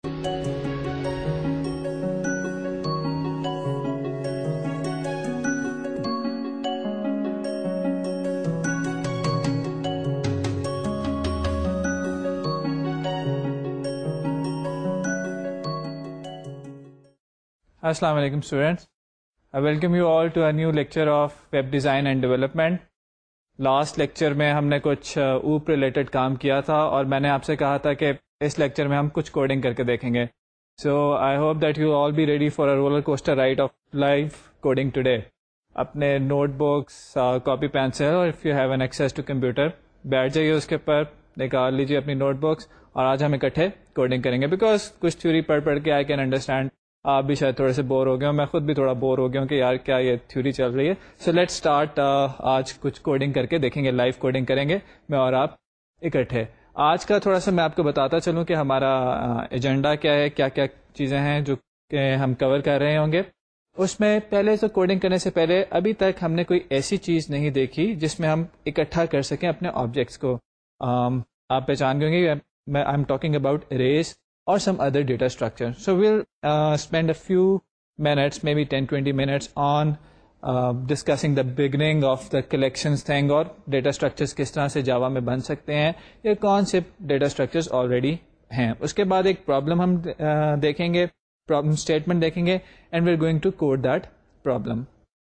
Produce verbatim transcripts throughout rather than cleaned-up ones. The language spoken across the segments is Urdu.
Assalamu alaikum students. I welcome you all to a new lecture of web design and development. Last lecture میں ہم نے کچھ اوپ ریلیٹڈ کام کیا تھا اور میں نے آپ سے کہا تھا کہ اس لیکچر میں ہم کچھ کوڈنگ کر کے دیکھیں گے. So I hope that you all be ready for a roller coaster ride of life coding today. اپنے نوٹ بکس, کاپی پینسل اور if you have an access to computer بیٹھ جائیے اس کے اوپر, نکال لیجیے اپنی نوٹ بکس اور آج ہم اکٹھے کوڈنگ کریں گے. بیکاز کچھ تھیوری پڑھ پڑھ کے آئی کین انڈرسٹینڈ آپ بھی شاید تھوڑے سے بور ہو گئے ہوں, میں خود بھی تھوڑا بور ہو گیا ہوں کہ یار کیا یہ تھیوری چل رہی ہے. So let start. آج کچھ کوڈنگ کر کے دیکھیں گے, لائف کوڈنگ کریں گے میں اور آپ اکٹھے. آج کا تھوڑا سا میں آپ کو بتاتا چلوں کہ ہمارا ایجنڈا کیا ہے, کیا کیا چیزیں ہیں جو کہ ہم کور کر رہے ہوں گے. اس میں پہلے تو کوڈنگ کرنے سے پہلے ابھی تک ہم نے کوئی ایسی چیز نہیں دیکھی جس میں ہم اکٹھا کر سکیں اپنے آبجیکٹس کو. آپ پہچان گئے گے میں I am talking about race or some other data structure. So we'll uh, spend a few minutes, maybe ten to twenty minutes on uh, discussing the beginning of the collections thing اور data structures کس طرح سے جاوا میں بن سکتے ہیں یا کون سے data structures already ہیں. اس کے بعد ایک problem ہم uh, دیکھیں گے, problem statement دیکھیں گے and we're going to code that problem.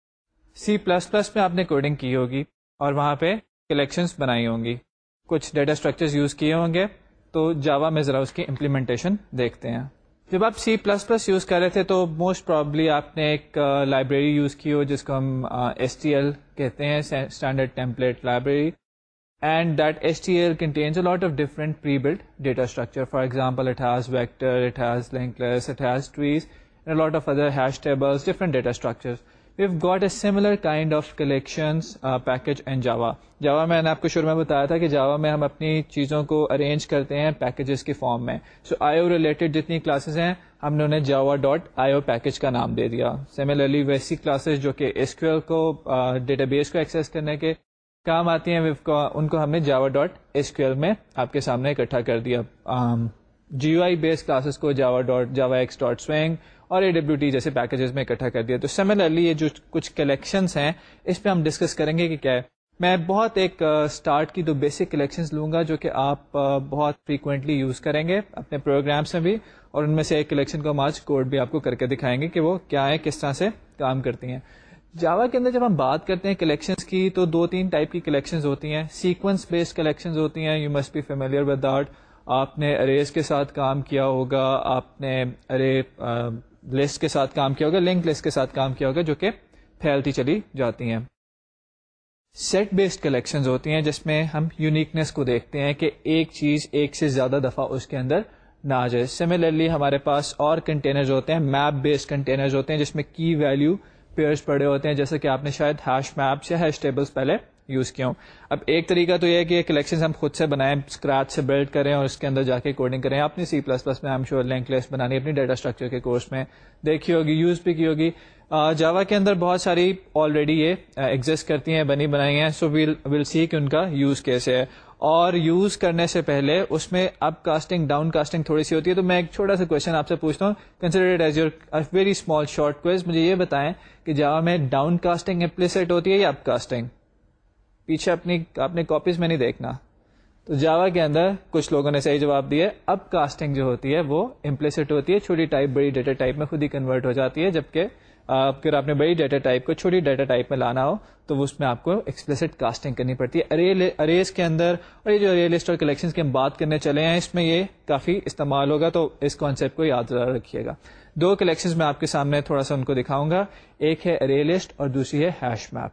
C plus plus میں آپ نے کوڈنگ کی ہوگی اور وہاں پہ collections بنائی ہوں گی, کچھ data structures یوز کیے ہوں گے. تو جاوا میں ذرا اس کی امپلیمنٹیشن دیکھتے ہیں. جب آپ سی پلس پلس یوز کر رہے تھے تو موسٹ پرابلی آپ نے ایک لائبریری یوز کی ہو جس کو ہم ایس ٹی ایل کہتے ہیں, standard template library. And that S T L contains a lot of different pre built data structure. For example it has vector, it has link list, it has trees, and lot of other hash tables, different data structures. We've got a similar kind of collections uh, package in Java. Java میں نے آپ کو شروع میں بتایا تھا کہ Java میں ہم اپنی چیزوں کو ارینج کرتے ہیں پیکیجز کی فارم میں. سو آئی او ریلیٹڈ جتنی کلاسز ہیں ہم نے انہیں جاوا ڈاٹ آئی او پیکیج کا نام دے دیا. سملرلی ویسی کلاسز جو کہ ایس کیو ایل کو ڈیٹا بیس کو ایکسیس کرنے کے کام آتی ہیں ان کو ہم نے Java dot S Q L میں آپ کے سامنے اکٹھا کر دیا. جی یو آئی بیس کلاسز کو Java dot Java X dot Swing اور اے ڈبلیو ٹی جیسے پیکیجز میں اکٹھا کر دیا. تو سملرلی یہ جو کچھ کلیکشنز ہیں اس پہ ہم ڈسکس کریں گے کہ کیا ہے. میں بہت ایک اسٹارٹ کی دو بیسک کلیکشنز لوں گا جو کہ آپ بہت فریکوینٹلی یوز کریں گے اپنے پروگرامس میں بھی, اور ان میں سے ایک کلیکشن کو ہم آج کوڈ بھی آپ کو کر کے دکھائیں گے کہ وہ کیا ہے, کس طرح سے کام کرتی ہیں. جاوا کے اندر جب ہم بات کرتے ہیں کلیکشنز کی تو دو تین ٹائپ کی کلیکشنز ہوتی ہیں. سیکوینس بیسڈ کلیکشنز ہوتی ہیں, you must be familiar with that. آپ نے اریز کے ساتھ کام کیا ہوگا, آپ نے ارے لسٹ کے ساتھ کام کیا ہوگا, لنک لسٹ کے ساتھ کام کیا ہوگا جو کہ پھیلتی چلی جاتی ہیں. سیٹ بیسڈ کلیکشنز ہوتی ہیں جس میں ہم یونیکنیس کو دیکھتے ہیں کہ ایک چیز ایک سے زیادہ دفعہ اس کے اندر نہ آ جائے. سملرلی ہمارے پاس اور کنٹینرز ہوتے ہیں, میپ بیسڈ کنٹینرز ہوتے ہیں جس میں کی ویلیو پیئرز پڑے ہوتے ہیں, جیسے کہ آپ نے شاید ہیش میپس یا ہیش ٹیبلز پہلے یوز کیا ہوں. اب ایک طریقہ تو یہ ہے کہ یہ کلیکشنز ہم خود سے بنائیں, اسکریچ سے بلڈ کریں اور اس کے اندر جا کے کوڈنگ کریں. آپ نے سی پلس پلس میں ہم شور لنک لسٹ بنانی اپنی ڈیٹا اسٹرکچر کے کورس میں دیکھی ہوگی, یوز بھی کی ہوگی. جاوا کے اندر بہت ساری آلریڈی یہ ایگزسٹ کرتی ہیں, بنی بنائی ہیں. سو ویل ول سی کہ ان کا یوز کیسے ہے. اور یوز کرنے سے پہلے اس میں اپ کاسٹنگ ڈاؤن کاسٹنگ تھوڑی سی ہوتی ہے. تو میں ایک چھوٹا سا کوشچن آپ سے پوچھتا ہوں, consider it as your very small short quiz. مجھے یہ بتائیں کہ جاوا میں ڈاؤن کاسٹنگ امپلیسٹ ہوتی ہے یا اپ کاسٹنگ؟ پیچھے اپنی اپنے کاپیز میں نہیں دیکھنا. تو جاوا کے اندر کچھ لوگوں نے صحیح جواب دیا, اپ کاسٹنگ جو ہوتی ہے وہ امپلیسٹ ہوتی ہے, چھوٹی ٹائپ بڑی ڈیٹا ٹائپ میں خود ہی کنورٹ ہو جاتی ہے. جبکہ اگر آپ نے بڑی ڈیٹا ٹائپ کو چھوٹی ڈیٹا ٹائپ میں لانا ہو تو اس میں آپ کو ایکسپلیسٹ کاسٹنگ کرنی پڑتی ہے. ارے اریز کے اندر, اور یہ جو ارے لسٹ اور کلیکشنز کی ہم بات کرنے چلے ہیں اس میں یہ کافی استعمال ہوگا, تو اس کانسیپٹ کو یاد رکھیے گا. دو کلیکشنز میں آپ کے سامنے تھوڑا سا ان کو دکھاؤں گا, ایک ہے ارے لسٹ اور دوسری ہے ہیش میپ.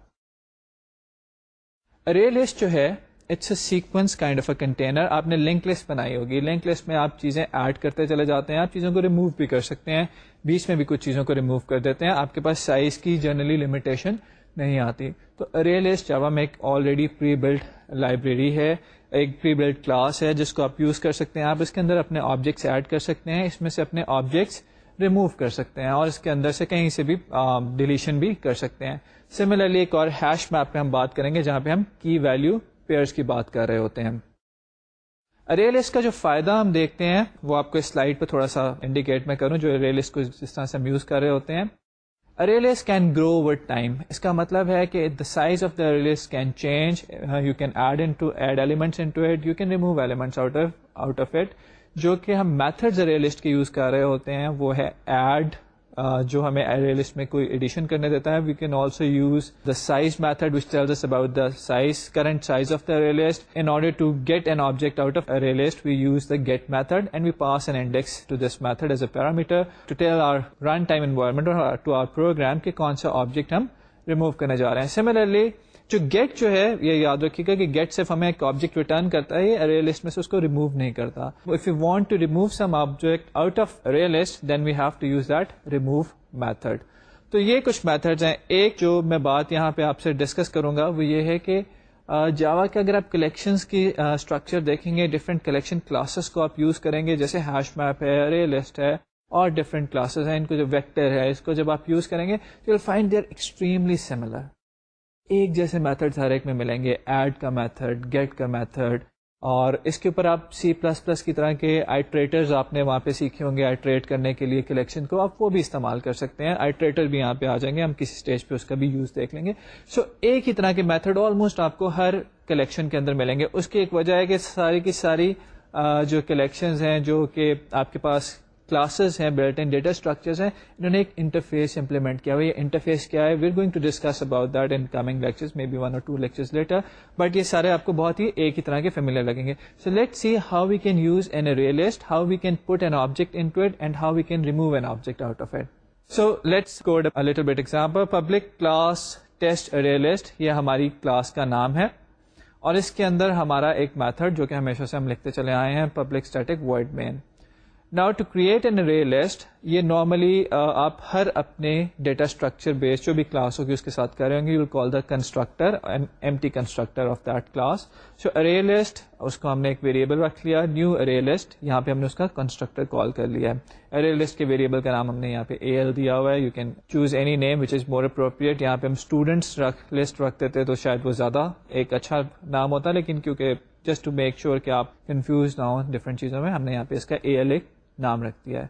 ارے لسٹ جو ہے it's a sequence kind of a container. آپ نے لنک لسٹ بنائی ہوگی, لنک لسٹ میں آپ چیزیں ایڈ کرتے چلے جاتے ہیں, آپ چیزوں کو ریموو بھی کر سکتے ہیں, بیچ میں بھی کچھ چیزوں کو ریموو کر دیتے ہیں. آپ کے پاس سائز کی جنرلی لمیٹیشن نہیں آتی. تو ارے لسٹ جاوا میں ایک آلریڈی پری بلٹ لائبریری ہے, ایک پری بلٹ کلاس ہے جس کو آپ یوز کر سکتے ہیں. آپ اس کے اندر اپنے آبجیکٹس ایڈ کر سکتے ہیں, اس میں سے اپنے آبجیکٹس ریموو کر سکتے ہیں اور اس کے اندر سے کہیں سے بھی ڈیلیشن بھی کر سکتے ہیں. سملرلی ایک اور ہیش میپ پہ ہم بات کریں گے جہاں پہ ہم کی ویلیو پیئرس کی بات کر رہے ہوتے ہیں. ارے لسٹ کا جو فائدہ ہم دیکھتے ہیں وہ آپ کو اس سلائڈ پہ تھوڑا سا انڈیکیٹ میں کروں, جو ارے لسٹ کو جس طرح سے ہم یوز کر رہے ہوتے ہیں. Array list can grow over time. اس کا مطلب ہے کہ the size of the array list can change. uh, you can add into add elements into it, you can remove elements out of out of it. جو کہ ہم میتھڈز ارے لسٹ کے یوز کر رہے ہوتے ہیں وہ ہے ایڈ, Uh, جو ہمیں ارے لسٹ میں کوئی ایڈیشن کرنے دیتا ہے. We can also use the size method which tells us about the size current size of the array list. In order to get an object out of array list we use the get method and we pass an index to this method as a parameter to tell our run time environment or to our program کہ کون سا آبجیکٹ ہم ریموو کرنے جا رہے ہیں. سملرلی جو گیٹ جو ہے یہ یاد رکھیے گا کہ گیٹ صرف ہمیں ایک آبجیکٹ ریٹرن کرتا ہے, ارے لسٹ میں سے اس کو ریموو نہیں کرتا. If you want to remove some object out of array list then we have to use that remove method. تو یہ کچھ میتھڈز ہیں. ایک جو میں بات یہاں پہ آپ سے ڈسکس کروں گا وہ یہ ہے کہ جاوا کے اگر آپ کلیکشنز کی اسٹرکچر دیکھیں گے, ڈفرینٹ کلیکشن کلاسز کو آپ یوز کریں گے, جیسے ہیش میپ ہے, ارے لسٹ ہے اور ڈفرینٹ کلاسز ہیں. ان کو جو ویکٹر ہے اس کو جب آپ یوز کریں گے you will find they are extremely similar. ایک جیسے میتھڈ ہر ایک میں ملیں گے, ایڈ کا میتھڈ, گیٹ کا میتھڈ, اور اس کے اوپر آپ سی پلس پلس کی طرح کے آئیٹریٹرز آپ نے وہاں پہ سیکھے ہوں گے آئیٹریٹ کرنے کے لیے کلیکشن کو, آپ وہ بھی استعمال کر سکتے ہیں. آئیٹریٹر بھی یہاں پہ آ جائیں گے, ہم کسی اسٹیج پہ اس کا بھی یوز دیکھ لیں گے. سو so, ایک ہی طرح کے میتھڈ آلموسٹ آپ کو ہر کلیکشن کے اندر ملیں گے. اس کی ایک وجہ ہے کہ ساری کی ساری جو کلیکشنز ہیں جو کہ آپ کے پاس کلاسز ہیں, بلٹ ان ڈیٹا اسٹرکچرز ہیں, انہوں نے ایک انٹرفیس امپلیمنٹ کیا ہوا. یہ انٹرفیس کیا ہے, we are going to discuss about that in coming lectures, maybe one or two lectures later, but یہ سارے آپ کو بہت ہی ایک ہی طرح کے فیملیئر لگیں گے. So let see how we can use an array list, how we can put an object into it and how we can remove an object out of it. So let's code a little bit example. Public class test array list, یہ ہماری کلاس کا نام ہے اور اس کے اندر ہمارا ایک میتھڈ جو کہ ہمیشہ سے ہم لکھتے چلے آئے ہیں, public static void main. Now to create an array list, یہ نارملی آپ ہر اپنے ڈیٹا اسٹرکچر بیس جو بھی کلاس ہوگی اس کے ساتھ کریں گے. You will call the constructor and empty constructor of that class. So array list اس کو ہم نے ایک ویریبل رکھ لیا, نیو ارے لسٹ, یہاں پہ ہم نے اس کا کنسٹرکٹر کال کر لیا ہے. ارے لسٹ کے ویریبل کا نام ہم نے یہاں پہ اے ایل دیا ہوا ہے. You can choose any name which is more appropriate. یہاں پہ ہم اسٹوڈنٹس رکھ لسٹ رکھتے تھے تو شاید وہ زیادہ ایک اچھا نام ہوتا, لیکن کیونکہ جسٹ ٹو میک شیور کہ آپ کنفیوز نہ ہوں ڈفرینٹ چیزوں میں, ہم نے یہاں پہ اس کا اے ایل ایک نام رکھ دیا ہے.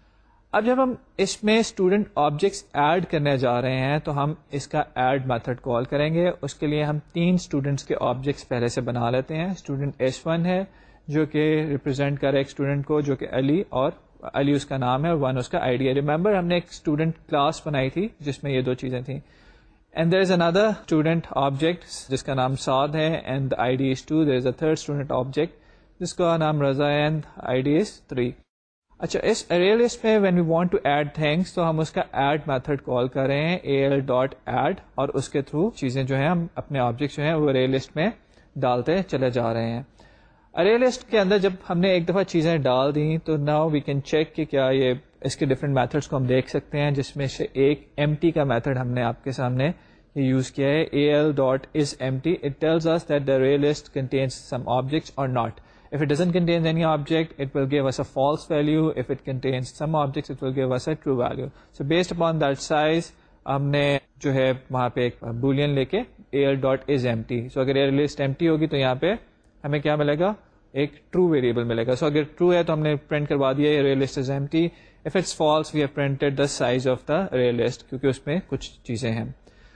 اب جب ہم اس میں اسٹوڈنٹ آبجیکٹس ایڈ کرنے جا رہے ہیں تو ہم اس کا ایڈ میتھڈ کال کریں گے. اس کے لیے ہم تین اسٹوڈنٹس کے آبجیکٹس پہلے سے بنا لیتے ہیں. اسٹوڈنٹ ایس ون ہے جو کہ ریپرزینٹ کر رہا ہے ایک اسٹوڈنٹ کو جو کہ علی, اور علی اس کا نام ہے, ون اس کا آئی ڈی ہے. ریمبر ہم نے ایک اسٹوڈنٹ کلاس بنائی تھی جس میں یہ دو چیزیں تھیں. And there is another student object جس کا نام سعد ہے and I D is two. There is a third student object جس کا نام رضا ہے and I D is three. اچھا, اس ارے لسٹ میں when we want to add things تو ہم اس کا ایڈ میتھڈ کال کر رہے ہیں, اے ایل ڈاٹ ایڈ, اور اس کے تھرو چیزیں جو ہیں ہم اپنے آبجیکٹ جو ہیں وہ ارے لسٹ میں ڈالتے چلے جا رہے ہیں. ارے لسٹ کے اندر جب ہم نے ایک دفعہ چیزیں ڈال دیں تو ناؤ وی کین چیک کہ کیا یہ اس کے ڈفرینٹ میتھڈس کو ہم دیکھ سکتے ہیں, جس میں سے ایک ایمٹی کا میتھڈ ہم نے آپ کے سامنے یہ یوز کیا ہے, A L dot is empty. It tells us that the array list contains some objects or not. If it doesn't contain any object, it will give us a false value. If it contains some objects, it will give us a true value. So based upon that size, ہم نے جو ہے وہاں پہ ایک بولین لے کے al dot is empty. So اگر array list empty ہوگی تو یہاں پہ ہمیں کیا ملے گا, ایک true variable ملے گا. So اگر true ہے تو ہم نے print کروا دیا array list is empty. If it's false, we have printed the size of the array list کیونکہ اس میں کچھ چیزیں ہیں.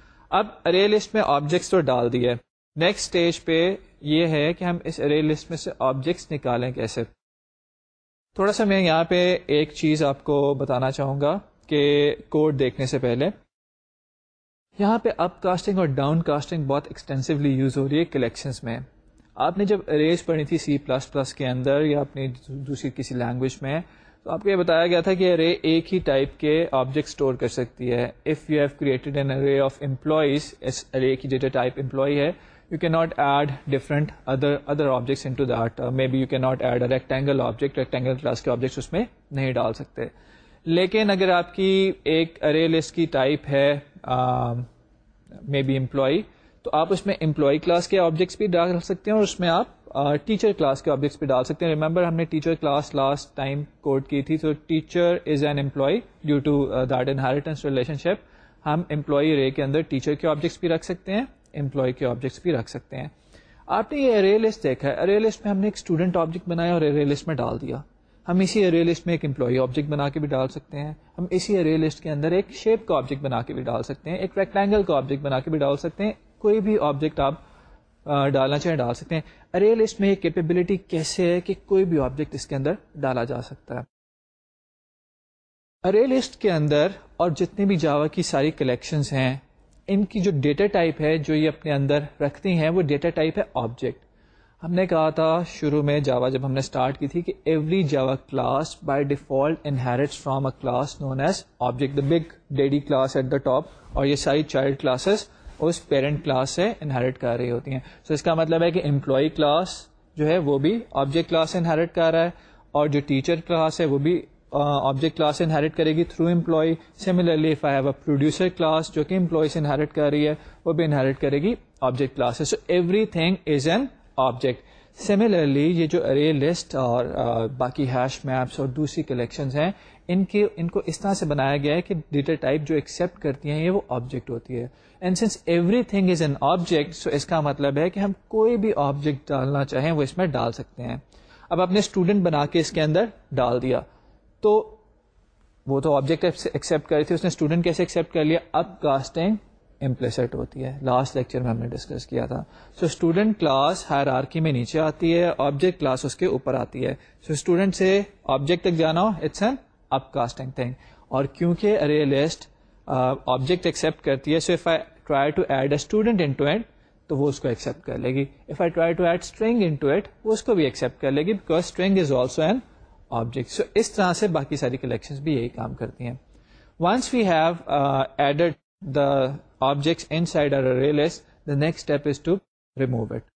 اب array list میں objects تو ڈال دیے. نیکسٹ اسٹیج پہ یہ ہے کہ ہم اس ارے لسٹ میں سے آبجیکٹس نکالیں کیسے. تھوڑا سا میں یہاں پہ ایک چیز آپ کو بتانا چاہوں گا کہ کوڈ دیکھنے سے پہلے یہاں پہ اپ کاسٹنگ اور ڈاؤن کاسٹنگ بہت ایکسٹینسولی یوز ہو رہی ہے کلیکشنز میں. آپ نے جب اریز پڑھی تھی سی پلس پلس کے اندر یا اپنی دوسری کسی لینگویج میں تو آپ کو یہ بتایا گیا تھا کہ ارے ایک ہی ٹائپ کے آبجیکٹ اسٹور کر سکتی ہے. If you have created an array of employees, اس ارے کی ڈیٹا ٹائپ امپلائی ہے, you cannot add different other other objects into that. uh, maybe you cannot add a rectangle object, rectangle class کے objects اس میں نہیں ڈال سکتے. لیکن اگر آپ کی ایک array list کی ٹائپ ہے مے بی امپلائی, تو آپ اس میں امپلائی کلاس کے آبجیکٹس بھی ڈال سکتے ہیں اور اس میں آپ ٹیچر کلاس کے آبجیکٹس بھی ڈال سکتے ہیں. ریمبر ہم نے teacher class last time code کی تھی, تو teacher is an employee due to that inheritance relationship. ہم امپلائی array کے اندر ٹیچر کے آبجیکٹس بھی رکھ سکتے ہیں, امپلائی کے آبجیکٹس بھی رکھ سکتے ہیں. آپ نے یہ ارے لسٹ دیکھا ہے, ارے لسٹ میں ہم نے ایک اسٹوڈنٹ آبجیکٹ بنایا اور ارے لسٹ میں ڈال دیا. ہم اسی ارے لسٹ میں ایک امپلائی آبجیکٹ بنا کے بھی ڈال سکتے ہیں, ہم اسی ارے لسٹ کے اندر ایک شیپ کا آبجیکٹ بنا کے بھی ڈال سکتے ہیں, ایک ریکٹینگل کا آبجیکٹ بنا کے بھی ڈال سکتے ہیں, کوئی بھی آبجیکٹ آپ ڈالنا چاہیں ڈال سکتے ہیں. ارے لسٹ میں یہ کیپیبلٹی کیسے ہے کہ کوئی بھی آبجیکٹ اس کے اندر ڈالا جا سکتا ہے. ارے لسٹ کے اندر اور جتنے بھی جاوا کی ساری کلیکشنز ہیں, ان کی جو ڈیٹا ٹائپ ہے جو یہ اپنے اندر رکھتی ہیں وہ ڈیٹا ٹائپ ہے آبجیکٹ. ہم نے کہا تھا شروع میں جاوا جب ہم نے اسٹارٹ کی تھی کہ every Java class by default inherits from a class known as object, the big daddy class at the top, اور یہ ساری چائلڈ کلاسز اس پیرنٹ کلاس سے انہیریٹ کر رہی ہوتی ہیں. سو so اس کا مطلب ہے کہ امپلائی کلاس جو ہے وہ بھی آبجیکٹ کلاس سے انہیریٹ کر رہا ہے, اور جو ٹیچر کلاس ہے وہ بھی آبجیکٹ کلاس سے انہیریٹ کرے گی through employee. Similarly if I have a producer class جو کہ امپلائی سے انہیریٹ کر رہی ہے وہ بھی انہیریٹ کرے گی آبجیکٹ کلاس سے. So everything is an object. Similarly یہ جو ارے لسٹ اور uh, باقی ہیش میپس اور دوسری کلیکشنز ہیں, ان کے ان کو اس طرح سے بنایا گیا ہے کہ ڈیٹا ٹائپ جو ایکسیپٹ کرتی ہیں یہ وہ آبجیکٹ ہوتی ہے. And since everything is an object, so اس کا مطلب ہے کہ ہم کوئی بھی آبجیکٹ ڈالنا چاہیں وہ اس میں ڈال سکتے ہیں. اب آپ نے اسٹوڈنٹ بنا کے اس کے اندر ڈال دیا, تو وہ تو آبجیکٹ ایکسیپٹ کری تھی, اس نے اسٹوڈنٹ کیسے ایکسیپٹ کر لیا. اب کاسٹنگ امپلیسٹ ہوتی ہے, لاسٹ لیکچر میں ہم نے ڈسکس کیا تھا. سو اسٹوڈنٹ کلاس ہائرارکی میں نیچے آتی ہے, آبجیکٹ کلاس اس کے اوپر آتی ہے. سو اسٹوڈنٹ سے آبجیکٹ تک جانا ہو it's an up casting thing. اور کیونکہ ارے لسٹ آبجیکٹ ایکسیپٹ کرتی ہے, so if I try to add a student into it تو وہ اس کو ایکسیپٹ کر لے گی. If I try to add string into it وہ اس کو بھی ایکسیپٹ کر لے گی, because string is also an object. So اس طرح سے باقی ساری کلیکشنز بھی یہی کام کرتی ہیں. Once we have added the objects inside our array list, the next step is to remove it.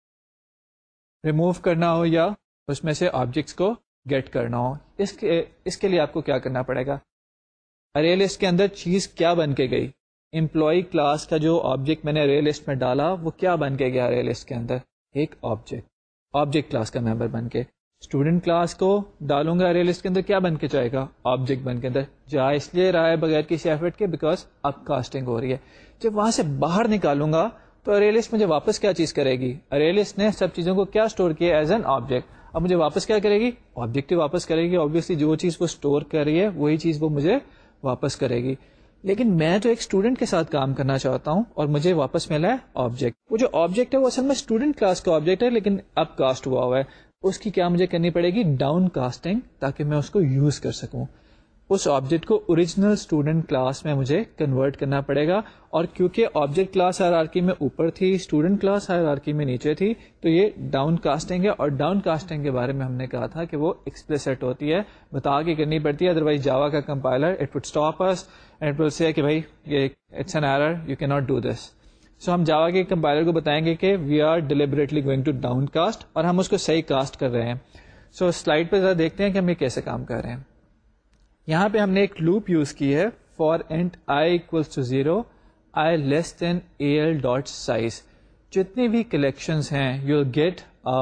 remove کرنا ہو یا اس میں سے آبجیکٹس کو گیٹ کرنا ہو, اس کے اس کے لیے آپ کو کیا کرنا پڑے گا. array list کے اندر چیز کیا بن کے گئی, امپلائی کلاس کا جو آبجیکٹ میں نے array list میں ڈالا وہ کیا بن کے گیا array list کے اندر, ایک آبجیکٹ, آبجیکٹ کلاس کا ممبر بن کے. اسٹوڈنٹ کلاس کو ڈالوں گا ارے لسٹ کے اندر, کیا بن کے جائے گا, آبجیکٹ بن کے اندر. جا اس لیے رہا ہے بغیر کسی ایفرٹ کے بیکاز اب کاسٹنگ ہو رہی ہے. جب وہاں سے باہر نکالوں گا تو ارے لسٹ مجھے واپس کیا چیز کرے گی, ارے لسٹ نے سب چیزوں کو کیا اسٹور کیا ایز این آبجیکٹ. اب مجھے واپس کیا کرے گی, آبجیکٹ ہی واپس کرے گی. آبویسلی جو چیز وہ اسٹور کر رہی ہے وہی چیز وہ مجھے واپس کرے گی. لیکن میں تو ایک اسٹوڈنٹ کے ساتھ کام کرنا چاہتا ہوں اور مجھے واپس ملا ہے آبجیکٹ. وہ جو آبجیکٹ ہے وہ اصل میں اسٹوڈنٹ کلاس کا آبجیکٹ ہے, لیکن اب کاسٹ ہوا ہوا ہے. اس کی کیا مجھے کرنی پڑے گی, ڈاؤن کاسٹنگ, تاکہ میں اس کو یوز کر سکوں. اس آبجیکٹ کو اوریجنل اسٹوڈنٹ کلاس میں مجھے کنورٹ کرنا پڑے گا. اور کیونکہ آبجیکٹ کلاس ہائرارکی میں اوپر تھی, اسٹوڈنٹ کلاس ہائرارکی میں نیچے تھی, تو یہ ڈاؤن کاسٹنگ ہے. اور ڈاؤن کاسٹنگ کے بارے میں ہم نے کہا تھا کہ وہ ایکسپلیسٹ ہوتی ہے, بتا کے کرنی پڑتی ہے, ادروائز جاوا کا کمپائلر اٹ وڈ اسٹاپ اس اینڈ اٹ ول سے کہ بھائی یہ it's an error, you can not do this. So ہم جاوا کے کمپائلر کو بتائیں گے کہ we are deliberately going to down cast, اور ہم اس کو صحیح کاسٹ کر رہے ہیں. سو سلائڈ پہ ذرا دیکھتے ہیں کہ ہم یہ کیسے کام کر رہے ہیں. یہاں پہ ہم نے ایک لوپ یوز کی ہے, for int I equals to zero I less than A L dot size. جتنی بھی کلیکشنز ہیں you will get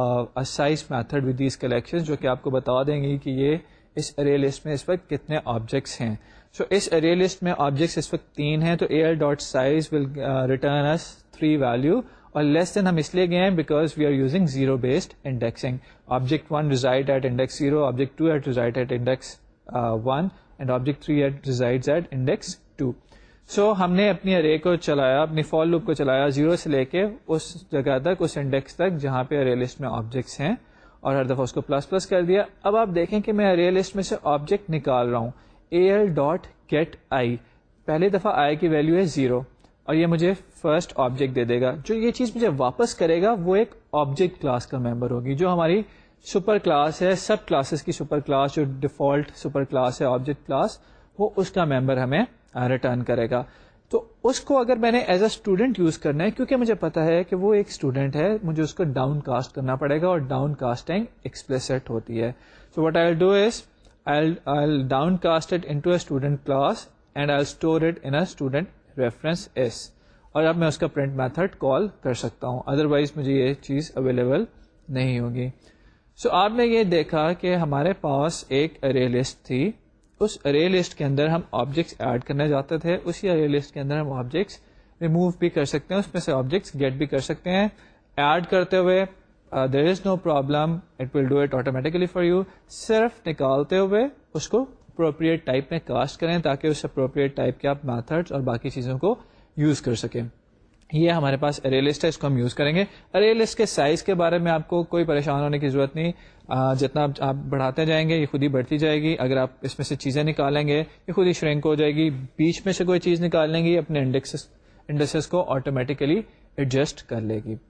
size method with these collection, جو کہ آپ کو بتا دیں گی کہ یہ اس ارے لسٹ میں اس وقت کتنے آبجیکٹس ہیں. سو اس ارے لسٹ میں آبجیکٹس اس وقت تین ہیں, تو A L dot size will return اس تھری ویلو, اور لیس دین ہم اس لیے گئے ہیں because we are using zero based indexing. Object one resides at index zero, object two at resides at index one, and object three at resides at index two. So ہم نے اپنی ارے کو چلایا, اپنی فور لوپ کو چلایا زیرو سے لے کے اس جگہ تک, اس انڈیکس تک جہاں پہ ارے لسٹ میں آبجیکٹس ہیں, اور ہر دفعہ اس کو پلس پلس کر دیا. اب آپ دیکھیں کہ میں ارے لسٹ میں سے آبجیکٹ نکال رہا ہوں, A L dot get I. پہلی دفعہ آئی کی ویلو ہے زیرو, اور یہ مجھے فرسٹ آبجیکٹ دے دے گا. جو یہ چیز مجھے واپس کرے گا وہ ایک آبجیکٹ کلاس کا ممبر ہوگی, جو ہماری سپر کلاس ہے, سب کلاسز کی سپر کلاس, جو ڈیفالٹ سپر کلاس ہے آبجیکٹ کلاس, وہ اس کا ممبر ہمیں ریٹرن کرے گا. تو اس کو اگر میں نے ایز اے اسٹوڈنٹ یوز کرنا ہے, کیونکہ مجھے پتا ہے کہ وہ ایک اسٹوڈنٹ ہے, مجھے اس کو ڈاؤن کاسٹ کرنا پڑے گا, اور ڈاؤن کاسٹنگ ایکسپلیسٹ ہوتی ہے. So what I will do is I'll, I'll downcast it into a student class and I'll store it in a student reference s, اور اب میں اس کا print method call کر سکتا ہوں, ادروائز مجھے یہ چیز اویلیبل نہیں ہوگی. سو so, آپ نے یہ دیکھا کہ ہمارے پاس ایک array list تھی, اس array list کے اندر ہم آبجیکٹس ایڈ کرنے جاتے تھے, اسی array list کے اندر ہم آبجیکٹس ریموو بھی کر سکتے ہیں, اس میں سے آبجیکٹس گیٹ بھی کر سکتے ہیں. ایڈ کرتے ہوئے there is no problem, it will do it automatically for you. صرف نکالتے ہوئے اس کو اپروپریٹ ٹائپ میں کاسٹ کریں تاکہ اس اپروپریٹ ٹائپ کے آپ میتھڈس اور باقی چیزوں کو یوز کر سکیں. یہ ہمارے پاس ارے لسٹ ہے, اس کو ہم یوز کریں گے. ارے لسٹ کے سائز کے بارے میں آپ کو کوئی پریشان ہونے کی ضرورت نہیں, جتنا آپ بڑھاتے جائیں گے یہ خود ہی بڑھتی جائے گی. اگر آپ اس میں سے چیزیں نکالیں گے یہ خود ہی شرنک ہو جائے گی. بیچ میں سے کوئی چیز نکال لیں گے اپنے انڈیکسز انڈیکسز کو آٹومیٹیکلی ایڈجسٹ کر لے گی.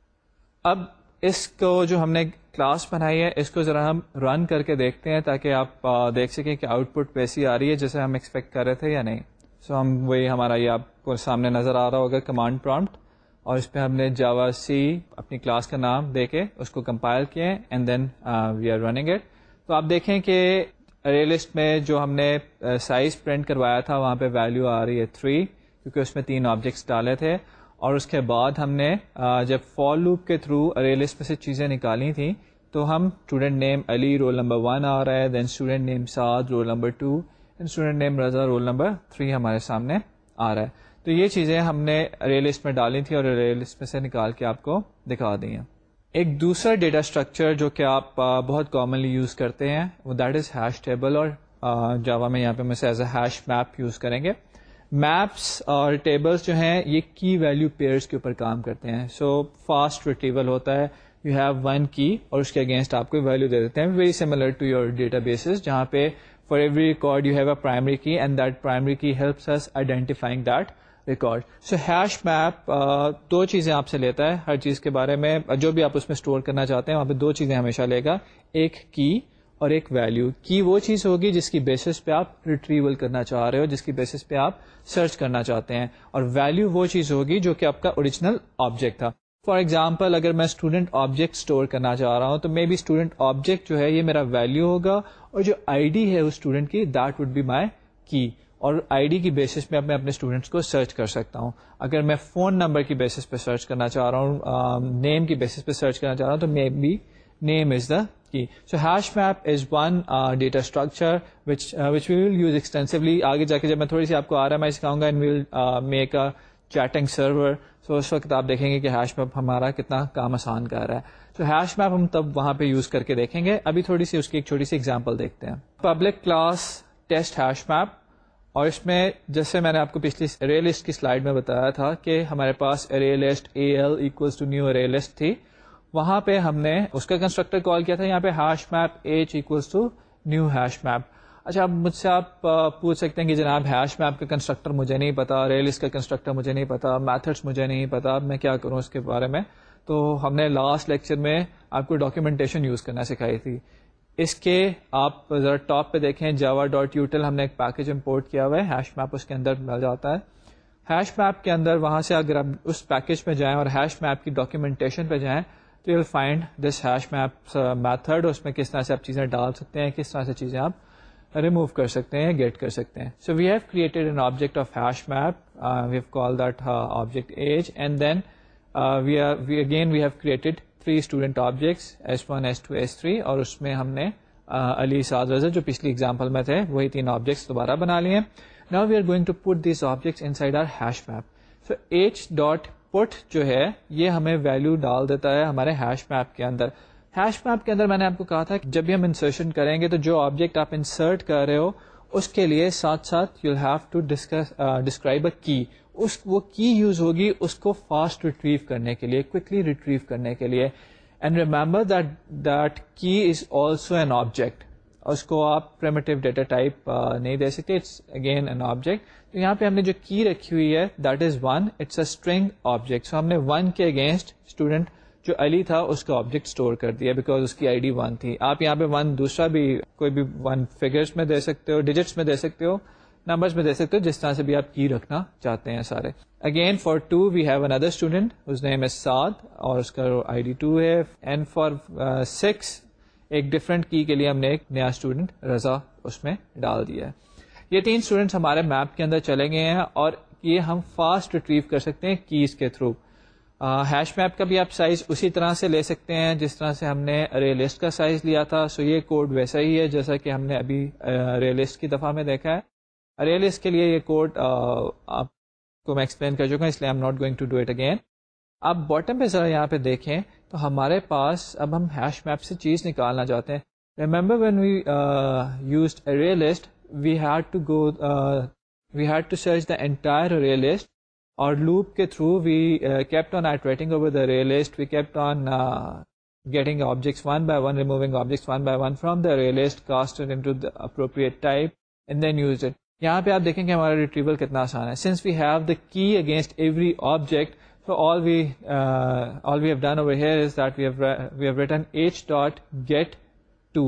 اب اس کو جو ہم نے کلاس بنائی ہے اس کو ذرا ہم رن کر کے دیکھتے ہیں تاکہ آپ دیکھ سکیں کہ آؤٹ پٹ ویسی آ رہی ہے جیسے ہم ایکسپیکٹ کر رہے تھے یا نہیں. سو so ہم وہی ہمارا یہ آپ کو سامنے نظر آ رہا ہوگا کمانڈ پرامپٹ, اور اس پہ ہم نے جاوا سی اپنی کلاس کا نام دے کے اس کو کمپائل کیے and then we are running it. تو آپ دیکھیں کہ ارے لسٹ میں جو ہم نے سائز پرنٹ کروایا تھا وہاں پہ ویلیو آ رہی ہے تھری, کیونکہ اس میں تین آبجیکٹس ڈالے تھے. اور اس کے بعد ہم نے جب فار لوپ کے تھرو ارے لسٹ میں سے چیزیں نکالی تھیں تو ہم student name Ali roll number one آ رہا ہے, then student name Saad roll number two, and student name Raza roll number three ہمارے سامنے آ رہا ہے. تو یہ چیزیں ہم نے ارے لسٹ میں ڈالی تھی اور ارے لسٹ میں سے نکال کے آپ کو دکھا دی ہیں. ایک دوسرا ڈیٹا اسٹرکچر جو کہ آپ بہت کامنلی یوز کرتے ہیں وہ دیٹ از ہیش ٹیبل, اور جاوا میں یہاں پہ میں سے as a hash map use کریں گے. میپس اور ٹیبلس جو ہیں یہ کی ویلیو پیئرس کے اوپر کام کرتے ہیں. سو فاسٹ ریٹریول ہوتا ہے, یو ہیو ون کی اور اس کے اگینسٹ آپ کو ویلیو دے دیتے ہیں, very similar to your data bases, جہاں پہ for every record you have a primary key and that primary key helps us identifying that record. So hash map دو چیزیں آپ سے لیتا ہے ہر چیز کے بارے میں, جو بھی آپ اس میں اسٹور کرنا چاہتے ہیں وہاں پہ دو چیزیں ہمیشہ لے گا, ایک کی اور ایک ویلیو. کی وہ چیز ہوگی جس کی بیسس پہ آپ ریٹریول کرنا چاہ رہے ہو, جس کی بیسس پہ آپ سرچ کرنا چاہتے ہیں, اور ویلیو وہ چیز ہوگی جو کہ آپ کا اوریجنل آبجیکٹ تھا. فار ایگزامپل اگر میں اسٹوڈنٹ آبجیکٹ اسٹور کرنا چاہ رہا ہوں تو مے بی اسٹوڈنٹ آبجیکٹ جو ہے یہ میرا ویلیو ہوگا, اور جو آئی ڈی ہے اس اسٹوڈنٹ کی that would be my key, اور آئی ڈی کی بیسس پہ میں اپنے اسٹوڈنٹس کو سرچ کر سکتا ہوں. اگر میں فون نمبر کی بیسس پہ سرچ کرنا چاہ رہا ہوں, نیم کی بیسس پہ سرچ کرنا چاہ رہا ہوں, تو maybe name is the key. So hash map is one uh, data structure which uh, which we will use extensively. آگے جا کے جب میں تھوڑی سی آپ کو آر ایم آئی سکھاؤں گا and we'll uh, make a chatting server. So اس وقت آپ دیکھیں گے کہ hash map ہمارا کتنا کام آسان کر رہا ہے. So hash map ہم تب وہاں پہ یوز کر کے دیکھیں گے. ابھی تھوڑی سی اس کی ایک چھوٹی سی ایگزامپل دیکھتے ہیں. Public class test hash map, اور اس میں جیسے میں نے آپ کو پچھلی array list کی سلائڈ میں بتایا تھا کہ ہمارے پاس array list al equals to new array list تھی, وہاں پہ ہم نے اس کا کنسٹرکٹر کال کیا تھا. یہاں پہ hash map H equals to new hash map. اچھا, اب مجھ سے آپ پوچھ سکتے ہیں کہ جناب ہیش میپ کا کنسٹرکٹر مجھے نہیں پتا, ارے لسٹ کا کنسٹرکٹر مجھے نہیں پتا, میتھڈس مجھے نہیں پتا, میں کیا کروں اس کے بارے میں. تو ہم نے لاسٹ لیکچر میں آپ کو ڈاکیومنٹیشن یوز کرنا سکھائی تھی. اس کے آپ ذرا ٹاپ پہ دیکھیں, جاوا ڈاٹ یوٹل ہم نے ایک پیکج امپورٹ کیا ہوا ہے, ہیش میپ اس کے اندر مل جاتا ہے. ہیش میپ کے اندر وہاں سے اگر آپ اس پیکج پہ جائیں اور ہیش میپ کی ڈاکیومنٹیشن پہ جائیں تو you will find this hash map method. اس میں کس طرح سے آپ چیزیں ڈال سکتے ہیں, کس طرح سے چیزیں آپ ریموو کر سکتے ہیں, گیٹ کر سکتے ہیں. So we have created an object of hash map, we have call that object H, and then we are we again we have created three student objects S one S two S three, اور اس میں ہم نے علی سعد رضا جو پچھلی ایگزامپل میں تھے وہی تین آبجیکٹس دوبارہ بنا لیے. Now we are going to put these objects inside our hash map. So H dot put جو ہے یہ ہمیں ویلیو ڈال دیتا ہے ہمارے ہیش میپ کے اندر. ہیش میپ کے اندر میں نے آپ کو کہا تھا کہ جب بھی ہم انسرشن کریں گے تو جو آبجیکٹ آپ انسرٹ کر رہے ہو اس کے لیے ساتھ ساتھ you have to describe a key. اس وہ کی یوز ہوگی اس کو فاسٹ ریٹریو کرنے کے لیے, کوئکلی ریٹریو کرنے کے لیے. And remember that that key is also an object. اس کو آپ پریمیٹیو ڈیٹا ٹائپ نہیں دے سکتے, اٹس اگین این آبجیکٹ. تو یہاں پہ ہم نے جو کی رکھی ہوئی ہے that is one, it's a string object. So ہم نے ون کے اگینسٹ اسٹوڈنٹ جو علی تھا اس کا آبجیکٹ اسٹور کر دیا بیکاز اس کی آئی ڈی ون تھی. آپ یہاں پہ ون دوسرا بھی کوئی بھی ون فگرس میں دے سکتے ہو, ڈیجٹس میں دے سکتے ہو, نمبرز میں دے سکتے ہو, جس طرح سے بھی آپ کی رکھنا چاہتے ہیں سارے. Again for two we have اندر student his name is Saad اور اس کا آئی ڈی ٹو ہے. اینڈ فار سکس ایک ڈفرینٹ کی کے لیے ہم نے ایک نیا اسٹوڈنٹ رضا اس میں ڈال دیا ہے. یہ تین اسٹوڈنٹس ہمارے میپ کے اندر چلے گئے ہیں اور یہ ہم فاسٹ ریٹریو کر سکتے ہیں کیز کے تھرو. ہیش میپ کا بھی آپ سائز اسی طرح سے لے سکتے ہیں جس طرح سے ہم نے ارے لسٹ کا سائز لیا تھا. سو یہ کوڈ ویسا ہی ہے جیسا کہ ہم نے ابھی ارے لسٹ کی دفعہ میں دیکھا ہے. ارے لسٹ کے لیے یہ کوڈ آپ کو میں ایکسپلین کر چکا ہوں, اس لیے I am not going to do it again. آپ باٹم پہ ذرا یہاں پہ دیکھیں تو ہمارے پاس اب ہم ہیش میپ سے چیز نکالنا چاہتے ہیں. Remember when we used array list, we had to go uh, we had to search the entire array list, اور loop کے through we uh, kept on iterating over the array list. We kept on uh, getting objects one by one, removing objects one by one from the array list, cast it into the appropriate type, and then used it. یہاں پہ آپ دیکھیں کہ ہمارا ریٹریول کتنا آسان ہے. Since we have the key against every object, so all we uh, all we have done over here is that we have we have written h dot get to.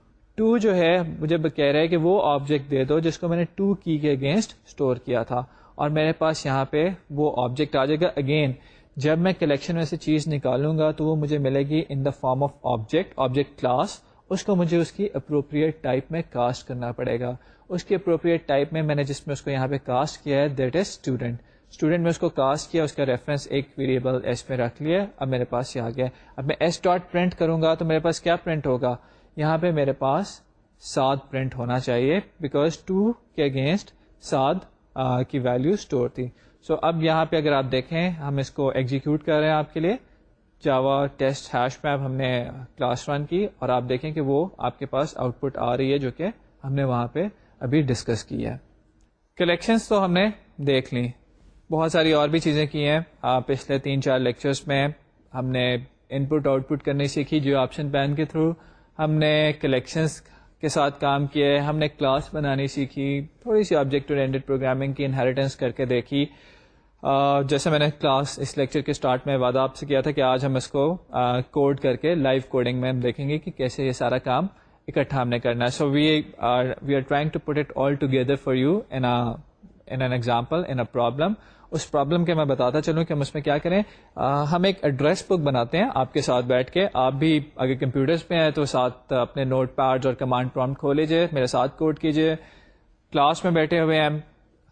Two جو ہے مجھے کہہ رہا ہے کہ وہ آبجیکٹ دے دو جس کو میں نے ٹو کی کے اگینسٹ اسٹور کیا تھا, اور میرے پاس یہاں پہ وہ آبجیکٹ آ جائے گا. اگین جب میں کلیکشن میں سے چیز نکالوں گا تو وہ مجھے ملے گی in the form of object, object class. اس کو مجھے اس کی اپروپریٹ ٹائپ میں کاسٹ کرنا پڑے گا. اس کی اپروپریٹ ٹائپ میں میں نے جس میں اس کو یہاں پہ کاسٹ کیا ہے دیٹ از اسٹوڈنٹ. اسٹوڈنٹ میں اس کو کاسٹ کیا, اس کا ریفرنس ایک ویریبل ایس میں رکھ لیا. اب میرے پاس یہ آ گیا. اب میں ایس ڈاٹ پرنٹ کروں گا تو میرے پاس کیا پرنٹ ہوگا, یہاں پہ میرے پاس سات پرنٹ ہونا چاہیے بیکاز ٹو کے اگینسٹ سات کی ویلیو اسٹور تھی. سو so, اب یہاں پہ اگر آپ دیکھیں ہم اس کو ایگزیکیوٹ کر رہے ہیں آپ کے لیے. جاوا ٹیسٹ ہیش میپ ہم نے کلاس رن کی اور آپ دیکھیں کہ وہ آپ کے پاس آؤٹ پٹ آ رہی ہے جو کہ ہم نے وہاں پہ ابھی ڈسکس کی ہے. کلیکشنس تو ہم نے دیکھ لی, بہت ساری اور بھی چیزیں کی ہیں. پچھلے تین چار لیکچرز میں ہم نے ان پٹ آؤٹ پٹ کرنی سیکھی جو آپشن پین کے تھرو. ہم نے کلیکشنس کے ساتھ کام کیے, ہم نے کلاس بنانی سیکھی, تھوڑی سی آبجیکٹ اورینٹڈ پروگرامنگ کی انہیریٹنس کر کے دیکھی. uh, جیسے میں نے کلاس اس لیکچر کے سٹارٹ میں وعدہ آپ سے کیا تھا کہ آج ہم اس کو کوڈ uh, کر کے لائیو کوڈنگ میں ہم دیکھیں گے کہ کیسے یہ سارا کام اکٹھا ہم نے کرنا ہے. So we are we are trying to put it all together for you in in an example, in a problem. اس پرابلم کے میں بتاتا چلوں کہ ہم اس میں کیا کریں. آ, ہم ایک ایڈریس بک بناتے ہیں آپ کے ساتھ بیٹھ کے. آپ بھی اگر کمپیوٹرز پہ ہیں تو ساتھ اپنے نوٹ پیڈز اور کمانڈ پرومپٹ کھول لیجیے, میرے ساتھ کوڈ کیجیے. کلاس میں بیٹھے ہوئے ہیں,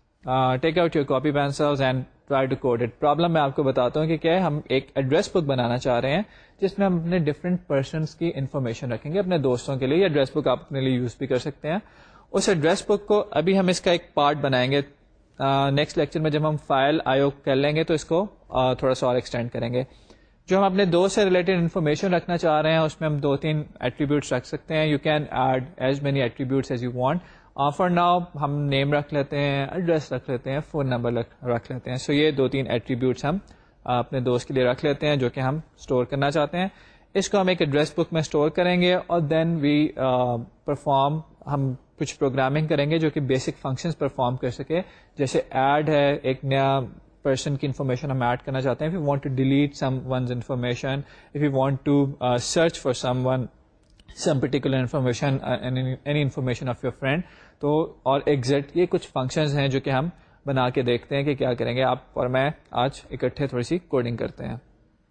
take out your copy pencils and try to code it. Problem میں آپ کو بتاتا ہوں کہ کیا ہے. ہم ایک ایڈریس بک بنانا چاہ رہے ہیں جس میں ہم اپنے ڈفرینٹ پرسنس کی انفارمیشن رکھیں گے اپنے دوستوں کے لیے. یہ ایڈریس بک آپ اپنے لیے یوز بھی کر سکتے ہیں. اس ایڈریس بک کو ابھی ہم اس کا ایک پارٹ بنائیں گے. نیکسٹ uh, لیکچر میں جب ہم فائل آئی او کر لیں گے تو اس کو uh, تھوڑا سا اور ایکسٹینڈ کریں گے. جو ہم اپنے دوست سے ریلیٹڈ انفارمیشن رکھنا چاہ رہے ہیں اس میں ہم دو تین ایٹریبیوٹس رکھ سکتے ہیں. You can add as many attributes as you want. For now ہم نیم رکھ لیتے ہیں, ایڈریس رکھ لیتے ہیں, فون نمبر رکھ لیتے ہیں. سو so یہ دو تین ایٹریبیوٹس ہم uh, اپنے دوست کے لیے رکھ لیتے ہیں جو کہ ہم اسٹور کرنا چاہتے ہیں. اس کو ہم ایک ایڈریس بک میں اسٹور کریں گے اور دین وی پرفارم, ہم کچھ پروگرامنگ کریں گے جو کہ بیسک فنکشنز پرفارم کر سکے. جیسے ایڈ ہے, ایک نیا پرسن کی انفارمیشن ہم ایڈ کرنا چاہتے ہیں. If you want to delete someone's information, if you want to search for someone some particular information, any information of your friend, تو اور ایگزیکٹ یہ کچھ فنکشنز ہیں جو کہ ہم بنا کے دیکھتے ہیں کہ کیا کریں گے. آپ اور میں آج اکٹھے تھوڑی سی کوڈنگ کرتے ہیں.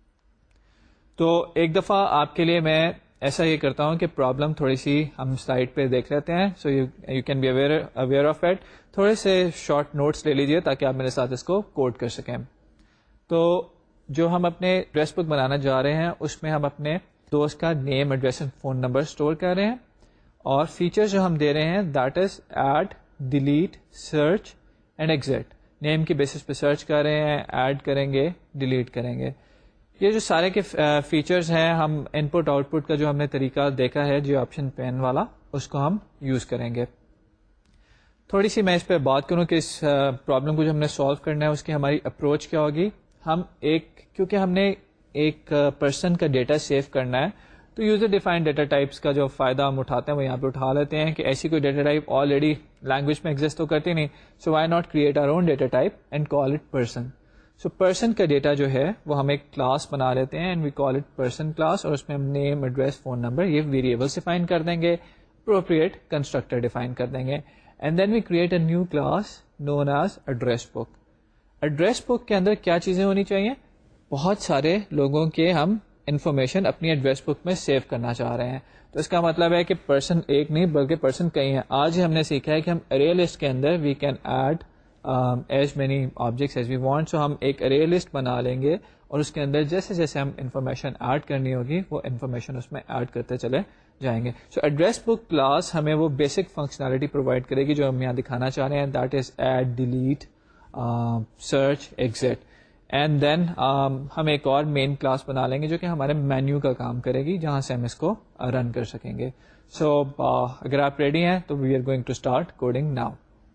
تو ایک دفعہ آپ کے لیے میں ایسا یہ کرتا ہوں کہ پرابلم تھوڑی سی ہم سلائڈ پہ دیکھ لیتے ہیں. So you you can be aware aware of it. تھوڑے سے شارٹ نوٹس لے لیجیے تاکہ آپ میرے ساتھ اس کو کوڈ کر سکیں. تو جو ہم اپنے ایڈریس بک بنانا جا رہے ہیں اس میں ہم اپنے دوست کا name, address and phone number store کر رہے ہیں, اور فیچر جو ہم دے رہے ہیں that is add, delete, search and exit. Name کی بیسس پہ سرچ کر رہے ہیں, ایڈ کریں گے, ڈیلیٹ کریں گے. یہ جو سارے کے فیچرز ہیں ہم ان پٹ آؤٹ پٹ کا جو ہم نے طریقہ دیکھا ہے جو آپشن پین والا, اس کو ہم یوز کریں گے. تھوڑی سی میں اس پہ بات کروں کہ اس پرابلم کو جو ہم نے سالو کرنا ہے اس کی ہماری اپروچ کیا ہوگی. ہم ایک کیونکہ ہم نے ایک پرسن کا ڈیٹا سیو کرنا ہے تو یوزر ڈیفائنڈ ڈیٹا ٹائپس کا جو فائدہ ہم اٹھاتے ہیں وہ یہاں پہ اٹھا لیتے ہیں کہ ایسی کوئی ڈیٹا ٹائپ آلریڈی لینگویج میں ایگزسٹ تو کرتی نہیں. So why not create our own data type and call it person. So person کا ڈیٹا جو ہے وہ ہم ایک کلاس بنا لیتے ہیں and we call it person class, اور اس میں ہم نیم, ایڈریس, فون نمبر یہ ویریبلس ڈیفائن کر دیں گے, اپروپریٹ کنسٹرکٹر ڈیفائن کر دیں گے, and then we create a new class known as address book. Address book کے اندر کیا چیزیں ہونی چاہیے, بہت سارے لوگوں کے ہم انفارمیشن اپنی ایڈریس بک میں سیو کرنا چاہ رہے ہیں. تو اس کا مطلب ہے کہ پرسن ایک نہیں بلکہ پرسن کئی ہیں. آج ہی ہم نے سیکھا ہے کہ ہم ارے لسٹ کے اندر we can add as many objects as we want. So ہم ایک ارے لسٹ بنا لیں گے اور اس کے اندر جیسے جیسے ہم انفارمیشن ایڈ کرنی ہوگی وہ انفارمیشن اس میں ایڈ کرتے چلے جائیں گے. سو ایڈریس بک کلاس ہمیں وہ بیسک فنکشنالٹی پرووائڈ کرے گی جو ہم یہاں دکھانا چاہ رہے ہیں, that is add, delete, search, exit. And then ہم ایک اور مین کلاس بنا لیں گے جو کہ ہمارے مینیو کا کام کرے گی, جہاں سے ہم اس کو رن کر سکیں گے. سو so, اگر آپ ریڈی ہیں تو we are going to start coding now.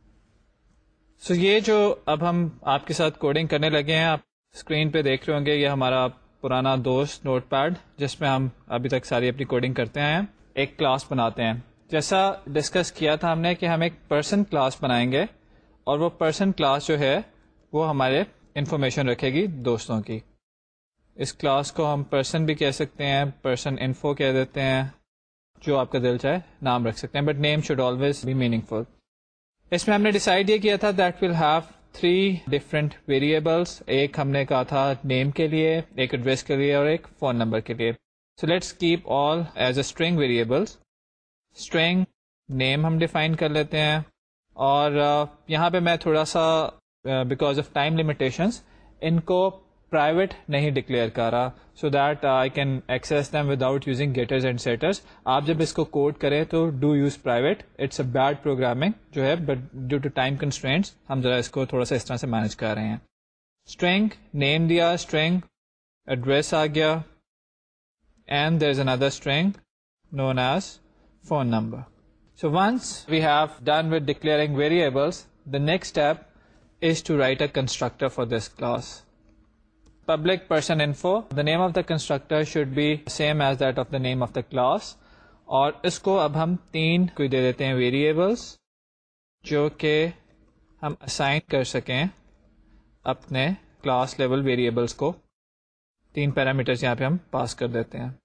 So یہ جو اب ہم آپ کے ساتھ کوڈنگ کرنے لگے ہیں, آپ اسکرین پہ دیکھ رہے ہوں گے, یہ ہمارا پرانا دوست نوٹ پیڈ جس میں ہم ابھی تک ساری اپنی کوڈنگ کرتے ہیں. ایک کلاس بناتے ہیں. جیسا ڈسکس کیا تھا ہم نے کہ ہم ایک پرسن کلاس بنائیں گے, اور وہ پرسن کلاس جو ہے وہ ہمارے انفارمیشن رکھے گی دوستوں کی. اس کلاس کو ہم پرسن بھی کہہ سکتے ہیں, پرسن انفو کہہ دیتے ہیں, جو آپ کا دل چاہے نام رکھ سکتے ہیں, but name should always be meaningful. اس میں ہم نے ڈیسائیڈ یہ کیا تھا that will have three different variables. ایک ہم نے کہا تھا نیم کے لیے, ایک ایڈریس کے لیے, اور ایک فون نمبر کے لیے. So let's keep all as a string variables. String name ہم ڈیفائن کر لیتے ہیں, اور uh, یہاں پہ میں تھوڑا سا بیکاز آف ٹائم لمیٹیشنس ان کو پرائیویٹ نہیں ڈکلیئر کر رہا, so that I can access them without using getters and setters. آپ جب اس کو کوڈ کریں تو do use private. It's a bad programming جو ہے, but due to time constraints ہم ذرا اس کو تھوڑا سا اس طرح سے مینج کر رہے ہیں. اسٹرنگ نیم دیا, اسٹرنگ ایڈریس آ گیا, اینڈ دیر از اندر string known as phone number. So once we have done with declaring variables, the next step is to write a constructor for this class. Public person info, the name of the constructor should be same as that of the name of the class. اور اس کو اب ہم تین کوئی دے دیتے ہیں ویریبلس جو کہ ہم اسائن کر سکیں اپنے کلاس لیول ویریبلس کو. تین پیرامیٹرز یہاں پہ ہم پاس کر دیتے ہیں,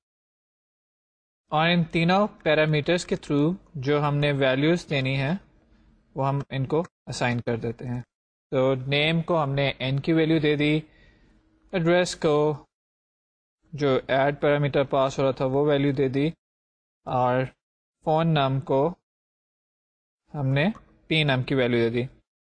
اور ان تینوں پیرامیٹرز کے تھرو جو ہم نے ویلیوز دینی ہے وہ ہم ان کو اسائن کر دیتے ہیں. تو نیم کو ہم نے n کی ویلیو دے دی, ایڈریس کو جو ایڈ پیرامیٹر پاس ہو رہا تھا وہ ویلیو دے دی, اور فون نم کو ہم نے پی نم کی ویلیو دے دی.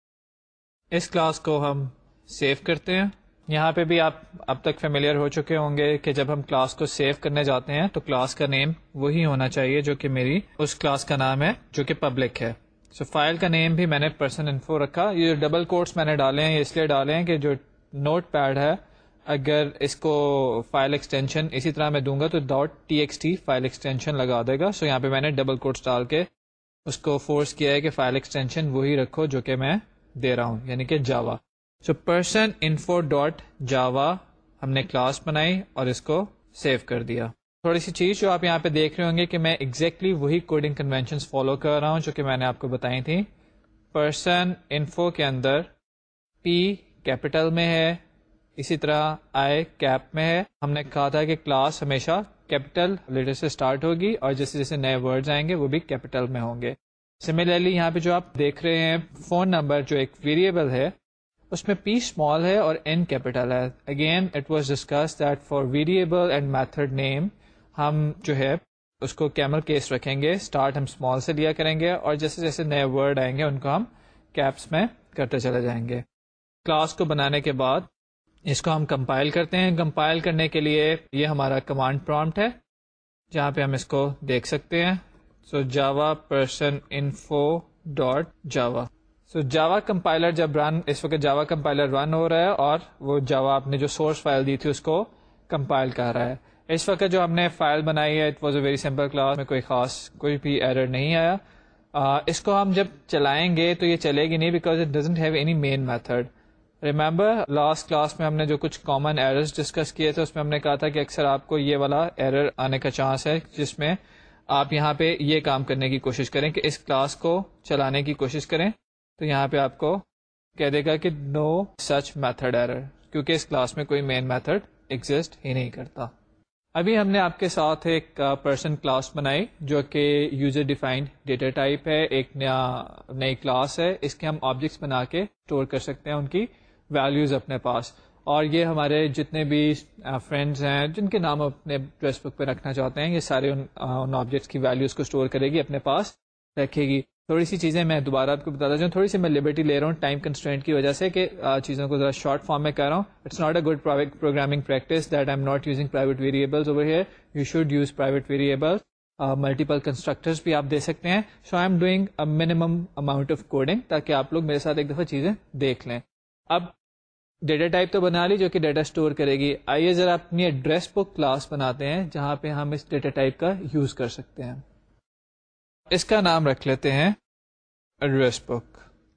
اس کلاس کو ہم سیو کرتے ہیں. یہاں پہ بھی آپ اب تک فیملیئر ہو چکے ہوں گے کہ جب ہم کلاس کو سیو کرنے جاتے ہیں تو کلاس کا نیم وہی ہونا چاہیے جو کہ میری اس کلاس کا نام ہے جو کہ پبلک ہے. سو so, فائل کا نیم بھی میں نے پرسن انفو رکھا. یہ ڈبل کوٹس میں نے ڈالے ہیں, یہ اس لیے ڈالے ہیں کہ جو نوٹ پیڈ ہے اگر اس کو فائل ایکسٹینشن اسی طرح میں دوں گا تو dot T X T file extension لگا دے گا. سو so, یہاں پہ میں نے ڈبل کوٹس ڈال کے اس کو فورس کیا ہے کہ فائل ایکسٹینشن وہی رکھو جو کہ میں دے رہا ہوں, یعنی کہ Java. So person info dot Java ہم نے کلاس بنائی اور اس کو سیو کر دیا. تھوڑی سی چیز جو آپ یہاں پہ دیکھ رہے ہوں گے کہ میں ایگزیکٹلی exactly وہی کوڈنگ کنونشنز فالو کر رہا ہوں جو کہ میں نے آپ کو بتائی تھیں. پرسن انفو کے اندر پی کیپٹل میں ہے, اسی طرح آئی کیپ میں ہے. ہم نے کہا تھا کہ کلاس ہمیشہ کیپٹل لیٹر سے اسٹارٹ ہوگی اور جیسے جیسے نئے ورڈز آئیں گے وہ بھی کیپٹل میں ہوں گے. سملرلی یہاں پہ جو آپ دیکھ رہے ہیں فون نمبر جو ایک ویریبل ہے اس میں پی اسمال ہے اور این کیپٹل ہے. Again it was discuss that for variable and method name ہم جو ہے اس کو کیمل کیس رکھیں گے, اسٹارٹ ہم اسمال سے لیا کریں گے اور جیسے جیسے نئے ورڈ آئیں گے ان کو ہم کیپس میں کرتے چلے جائیں گے. کلاس کو بنانے کے بعد اس کو ہم کمپائل کرتے ہیں. کمپائل کرنے کے لیے یہ ہمارا کمانڈ پرومپٹ ہے جہاں پہ ہم اس کو دیکھ سکتے ہیں. So Java person info dot Java. So Java compiler جب رن, اس وقت جاوا کمپائلر رن ہو رہا ہے اور وہ جاوا آپ نے جو سورس فائل دی تھی اس کو کمپائل کر رہا ہے. اس وقت جو ہم نے فائل بنائی ہے it was a very simple class, میں کوئی خاص کوئی بھی ایرر نہیں آیا. uh, اس کو ہم جب چلائیں گے تو یہ چلے گی نہیں because it doesn't have any main method. Remember last class میں ہم نے جو کچھ کامن ایررز ڈسکس کیے تھے اس میں ہم نے کہا تھا کہ اکثر آپ کو یہ والا ایرر آنے کا چانس ہے جس میں آپ یہاں پہ یہ کام کرنے کی کوشش کریں کہ اس کلاس کو چلانے کی کوشش کریں تو یہاں پہ آپ کو کہہ دے گا کہ نو سچ میتھڈ ایرر, کیونکہ اس کلاس میں کوئی مین میتھڈ ایگزسٹ ہی نہیں کرتا. ابھی ہم نے آپ کے ساتھ ایک پرسن کلاس بنائی جو کہ یوزر ڈیفائنڈ ڈیٹا ٹائپ ہے, ایک نیا نئی کلاس ہے. اس کے ہم آبجیکٹس بنا کے اسٹور کر سکتے ہیں ان کی ویلیوز اپنے پاس, اور یہ ہمارے جتنے بھی فرینڈز ہیں جن کے نام اپنے ایڈریس بک پہ رکھنا چاہتے ہیں یہ سارے ان ان آبجیکٹس کی ویلیوز کو اسٹور کرے گی, اپنے پاس رکھے گی. تھوڑی سی چیزیں میں دوبارہ آپ کو بتاتا چاہوں, تھوڑی سی میں لبرٹی لے رہا ہوں ٹائم کنسٹرینٹ کی وجہ سے کہ چیزوں کو ذرا شارٹ فارم میں کر رہا ہوں. It's not a good programming practice that I am not using private variables over here. You should use private variables. Multiple constructors بھی آپ دے سکتے ہیں. So I am doing a minimum amount of coding تاکہ آپ لوگ میرے ساتھ ایک دفعہ چیزیں دیکھ لیں. اب ڈیٹا ٹائپ تو بنا لی جو کہ ڈیٹا اسٹور کرے گی. آئیے ذرا اپنی ایڈریس بک کلاس بناتے ہیں جہاں پہ ہم اس ڈیٹا ٹائپ کا یوز کر سکتے ہیں. اس کا نام رکھ لیتے ہیں ایڈریس بک.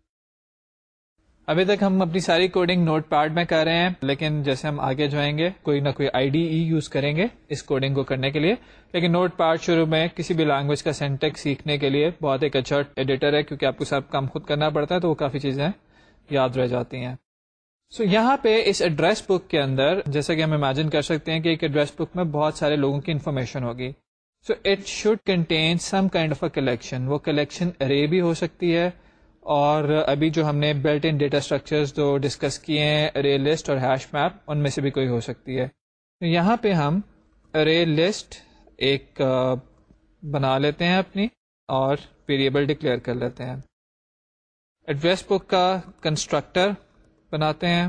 ابھی تک ہم اپنی ساری کوڈنگ نوٹ پیڈ میں کر رہے ہیں، لیکن جیسے ہم آگے جائیں گے کوئی نہ کوئی آئی ڈی ای یوز کریں گے اس کوڈنگ کو کرنے کے لیے. لیکن نوٹ پیڈ شروع میں کسی بھی لینگویج کا سینٹیکس سیکھنے کے لیے بہت ایک اچھا ایڈیٹر ہے، کیونکہ آپ کو سب کام خود کرنا پڑتا ہے تو وہ کافی چیزیں یاد رہ جاتی ہیں. سو so, یہاں پہ اس ایڈریس بک کے اندر جیسا کہ ہم امیجن کر سکتے ہیں کہ ایک ایڈریس بک میں بہت سارے لوگوں کی انفارمیشن ہوگی. So it should contain some kind of a collection. وہ کلیکشن ارے بھی ہو سکتی ہے، اور ابھی جو ہم نے بلٹ ان ڈیٹا اسٹرکچرز جو ڈسکس کیے ہیں ارے لسٹ اور ہیش میپ، ان میں سے بھی کوئی ہو سکتی ہے. تو یہاں پہ ہم ارے لسٹ ایک بنا لیتے ہیں اپنی اور ویریبل ڈکلیئر کر لیتے ہیں. ایڈریس بک کا کنسٹرکٹر بناتے ہیں.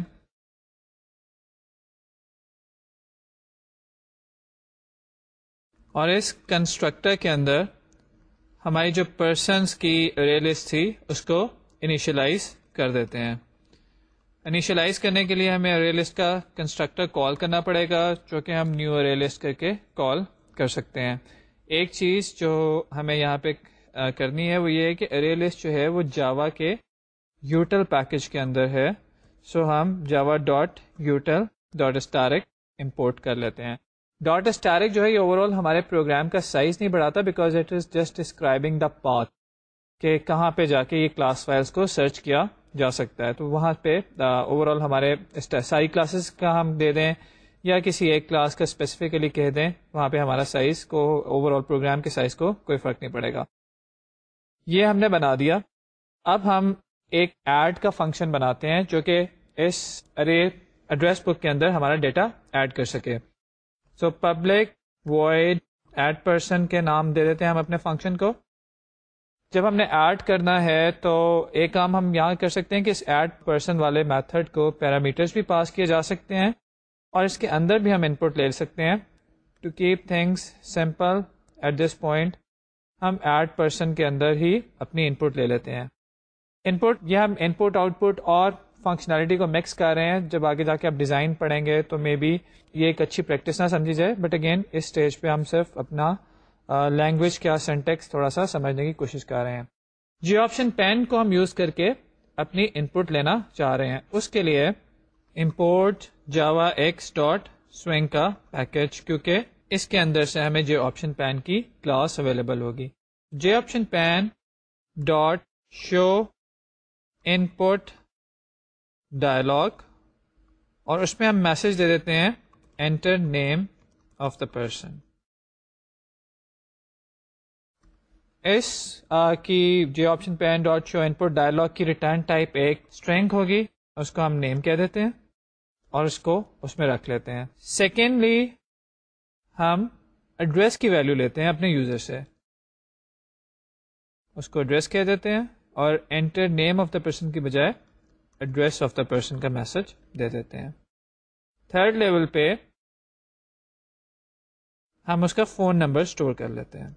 اور اس کنسٹرکٹر کے اندر ہماری جو پرسنس کی ارے لسٹ تھی اس کو انیشلائز کر دیتے ہیں. انیشلائز کرنے کے لیے ہمیں ارے لسٹ کا کنسٹرکٹر کال کرنا پڑے گا، جو کہ ہم نیو ارے لسٹ کر کے کال کر سکتے ہیں. ایک چیز جو ہمیں یہاں پہ کرنی ہے وہ یہ ہے کہ ارے لسٹ جو ہے وہ جاوا کے یوٹل پیکج کے اندر ہے. سو ہم Java dot util dot asterisk import کر لیتے ہیں. ڈاٹ اسٹیرک جو ہے یہ اوور آل ہمارے پروگرام کا سائز نہیں بڑھاتا، because it is just describing the path کہ کہاں پہ جا کے یہ کلاس فائلس کو سرچ کیا جا سکتا ہے. تو وہاں پہ اوور آل ہمارے ساری کلاسز کا ہم دے دیں یا کسی ایک کلاس کا اسپیسیفکلی کہہ دیں، وہاں پہ ہمارا سائز کو اوور آل پروگرام کے سائز کو کوئی فرق نہیں پڑے گا. یہ ہم نے بنا دیا. اب ہم ایک ایڈ کا فنکشن بناتے ہیں جو کہ اس ارے ایڈریس بک کے اندر ہمارا ڈیٹا ایڈ کر سکے. So public void add person کے نام دے دیتے ہیں ہم اپنے فنکشن کو. جب ہم نے ایڈ کرنا ہے تو ایک کام ہم یہاں کر سکتے ہیں کہ اس ایڈ پرسن والے میتھڈ کو پیرامیٹرز بھی پاس کیے جا سکتے ہیں، اور اس کے اندر بھی ہم ان پٹ لے سکتے ہیں. To keep things simple at this point ہم ایڈ پرسن کے اندر ہی اپنی ان پٹ لے لیتے ہیں. ان پٹ یہ ہم ان پٹ آؤٹ پٹ اور فنکشنالٹی کو مکس کر رہے ہیں. جب آگے جا کے آپ ڈیزائن پڑھیں گے تو مے بی یہ ایک اچھی پریکٹس نہ سمجھی جائے، بٹ اگین اس اسٹیج پہ ہم صرف اپنا لینگویج کا سینٹیکس تھوڑا سا سمجھنے کی کوشش کر رہے ہیں. جی آپشن پین کو ہم یوز کر کے اپنی ان پٹ لینا چاہ رہے ہیں. اس کے لیے import Java X dot swing کا پیکج، کیونکہ اس کے اندر سے ہمیں جے آپشن پین کی کلاس اویلیبل ہوگی. J option pane dot show input dialog, اور اس میں ہم میسج دے دیتے ہیں enter name of the person. اس آ, کی J option pane dot show input dialog کی ریٹرن ٹائپ ایک اسٹرنگ ہوگی، اس کو ہم نیم کہہ دیتے ہیں اور اس کو اس میں رکھ لیتے ہیں. سیکنڈلی ہم ایڈریس کی ویلیو لیتے ہیں اپنے یوزر سے، اس کو ایڈریس کہہ دیتے ہیں اور enter name of the person کی بجائے ایڈریس آف دا پرسن کا میسج دے دیتے ہیں. تھرڈ لیول پہ ہم اس کا فون نمبر اسٹور کر لیتے ہیں.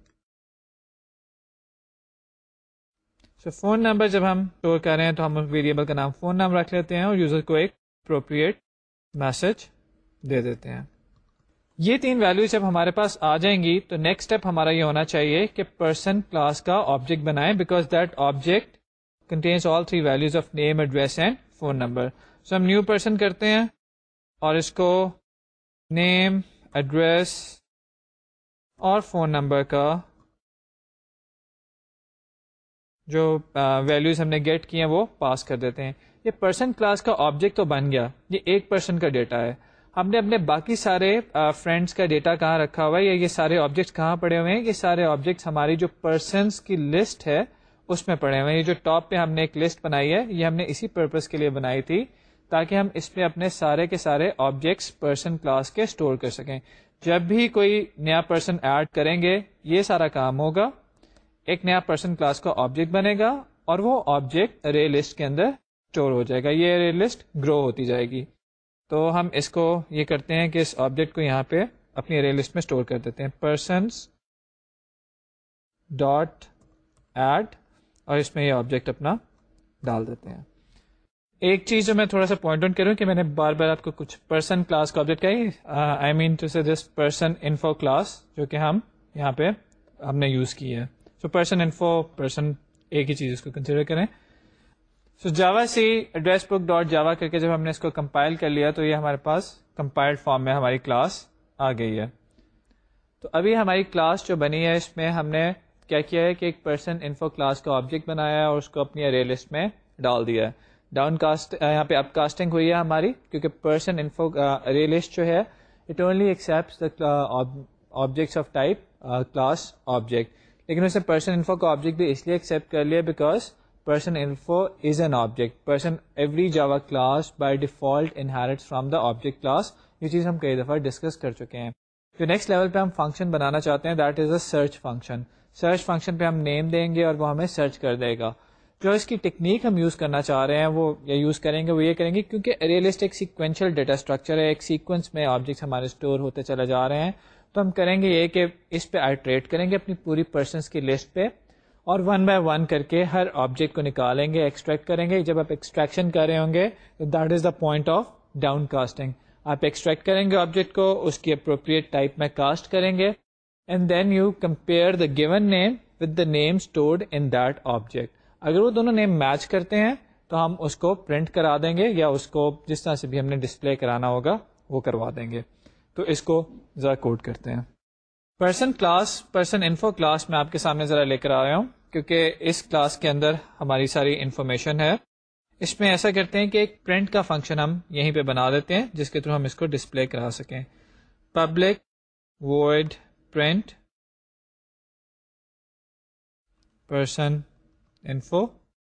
سو so, فون نمبر جب ہم اسٹور کر رہے ہیں تو ہم اس ویریبل کا نام فون نمبر رکھ لیتے ہیں اور یوزر کو ایک اپروپریٹ میسج دے دیتے ہیں. یہ تین ویلیوز جب ہمارے پاس آ جائیں گی تو نیکسٹ اسٹیپ ہمارا یہ ہونا چاہیے کہ پرسن کلاس کا آبجیکٹ بنائیں، because that object contains all three values of name address and phone number. So ہم نیو پرسن کرتے ہیں اور اس کو نیم ایڈریس اور فون نمبر کا جو ویلیوز ہم نے گیٹ کی ہیں وہ پاس کر دیتے ہیں. یہ پرسن کلاس کا آبجیکٹ تو بن گیا، یہ ایک پرسن کا ڈیٹا ہے. ہم نے اپنے باقی سارے فرینڈس کا ڈیٹا کہاں رکھا ہوا ہے، یا یہ سارے آبجیکٹس کہاں پڑے ہوئے ہیں؟ یہ سارے آبجیکٹس ہماری جو پرسنس کی لسٹ ہے اس میں پڑے ہوئے ہیں. یہ جو ٹاپ پہ ہم نے ایک لسٹ بنائی ہے یہ ہم نے اسی پرپز کے لیے بنائی تھی تاکہ ہم اس پہ اپنے سارے کے سارے آبجیکٹس پرسن کلاس کے اسٹور کر سکیں. جب بھی کوئی نیا پرسن ایڈ کریں گے یہ سارا کام ہوگا، ایک نیا پرسن کلاس کا آبجیکٹ بنے گا اور وہ آبجیکٹ ارے لسٹ کے اندر اسٹور ہو جائے گا. یہ ارے لسٹ گرو ہوتی جائے گی. تو ہم اس کو یہ کرتے ہیں کہ اس آبجیکٹ کو یہاں پہ اپنی ارے لسٹ میں اسٹور کر دیتے ہیں پرسنس ڈاٹ ایڈ، اور اس میں یہ آبجیکٹ اپنا ڈال دیتے ہیں. ایک چیز جو میں تھوڑا سا پوائنٹ آؤٹ کروں کہ میں نے بار بار آپ کو کچھ پرسن کلاس کا آبجیکٹ کہی، آئی مین ٹو سے دس پرسن انفو کلاس جو کہ ہم یہاں پہ ہم نے یوز کی ہے. سو پرسن انفو پرسن ایک ہی چیز اس کو کنسیڈر کریں. سو جاوا سی ایڈریس بک ڈاٹ جاوا کر کے جب ہم نے اس کو کمپائل کر لیا تو یہ ہمارے پاس کمپائلڈ فارم میں ہماری کلاس آ گئی ہے. تو ابھی ہماری کلاس جو بنی ہے اس میں ہم نے کیا کیا ہے کہ ایک پرسن انفو کلاس کا آبجیکٹ بنایا ہے اور اس کو اپنی ارے لسٹ میں ڈال دیا ہے. ڈاؤن کاسٹ یہاں پہ اپ کاسٹنگ ہوئی ہے ہماری کیونکہ پرسن انفو ارے لسٹ جو ہے it only accepts the objects of type class object, لیکن اس نے پرسن انفو کا آبجیکٹ بھی اس لیے ایکسیپٹ کر لیا because person info is an object. Person every Java class by default inherits from the object class. یہ چیز ہم کئی دفعہ ڈسکس کر چکے ہیں. جو نیکسٹ لیول پہ ہم فنکشن بنانا چاہتے ہیں that is a search function. Search function پہ ہم نیم دیں گے اور وہ ہمیں سرچ کر دے گا. جو اس کی ٹیکنیک ہم یوز کرنا چاہ رہے ہیں وہ یا یوز کریں گے وہ یہ کریں گے کیونکہ ارے لسٹ ایک سیکوینشل ڈیٹا اسٹرکچر ہے، ایک سیکوینس میں آبجیکٹس ہمارے اسٹور ہوتے چلے جا رہے ہیں. تو ہم کریں گے یہ کہ اس پہ آئٹریٹ کریں گے اپنی پوری پرسنس کی لسٹ پہ اور ون بائی ون کر کے ہر آبجیکٹ کو نکالیں گے، ایکسٹریکٹ کریں گے. جب آپ ایکسٹریکشن کر رہے ہوں گے that is the point of down casting. آپ ایکسٹریکٹ کریں گے آبجیکٹ کو، اس کی اپروپریٹ ٹائپ میں کاسٹ کریں گے and then you compare the given name with the name stored in that object. اگر وہ دونوں نیم میچ کرتے ہیں تو ہم اس کو پرنٹ کرا دیں گے یا اس کو جس طرح سے بھی ہم نے ڈسپلے کرانا ہوگا وہ کروا دیں گے. تو اس کو ذرا کوڈ کرتے ہیں. Person class person info class میں آپ کے سامنے ذرا لے کر آ رہا ہوں کیونکہ اس کلاس کے اندر ہماری ساری انفارمیشن ہے. اس میں ایسا کرتے ہیں کہ ایک پرنٹ کا فنکشن ہم یہیں پہ بنا دیتے ہیں جس کے تھرو ہم اس کو ڈسپلے کرا سکیں. Public void print person info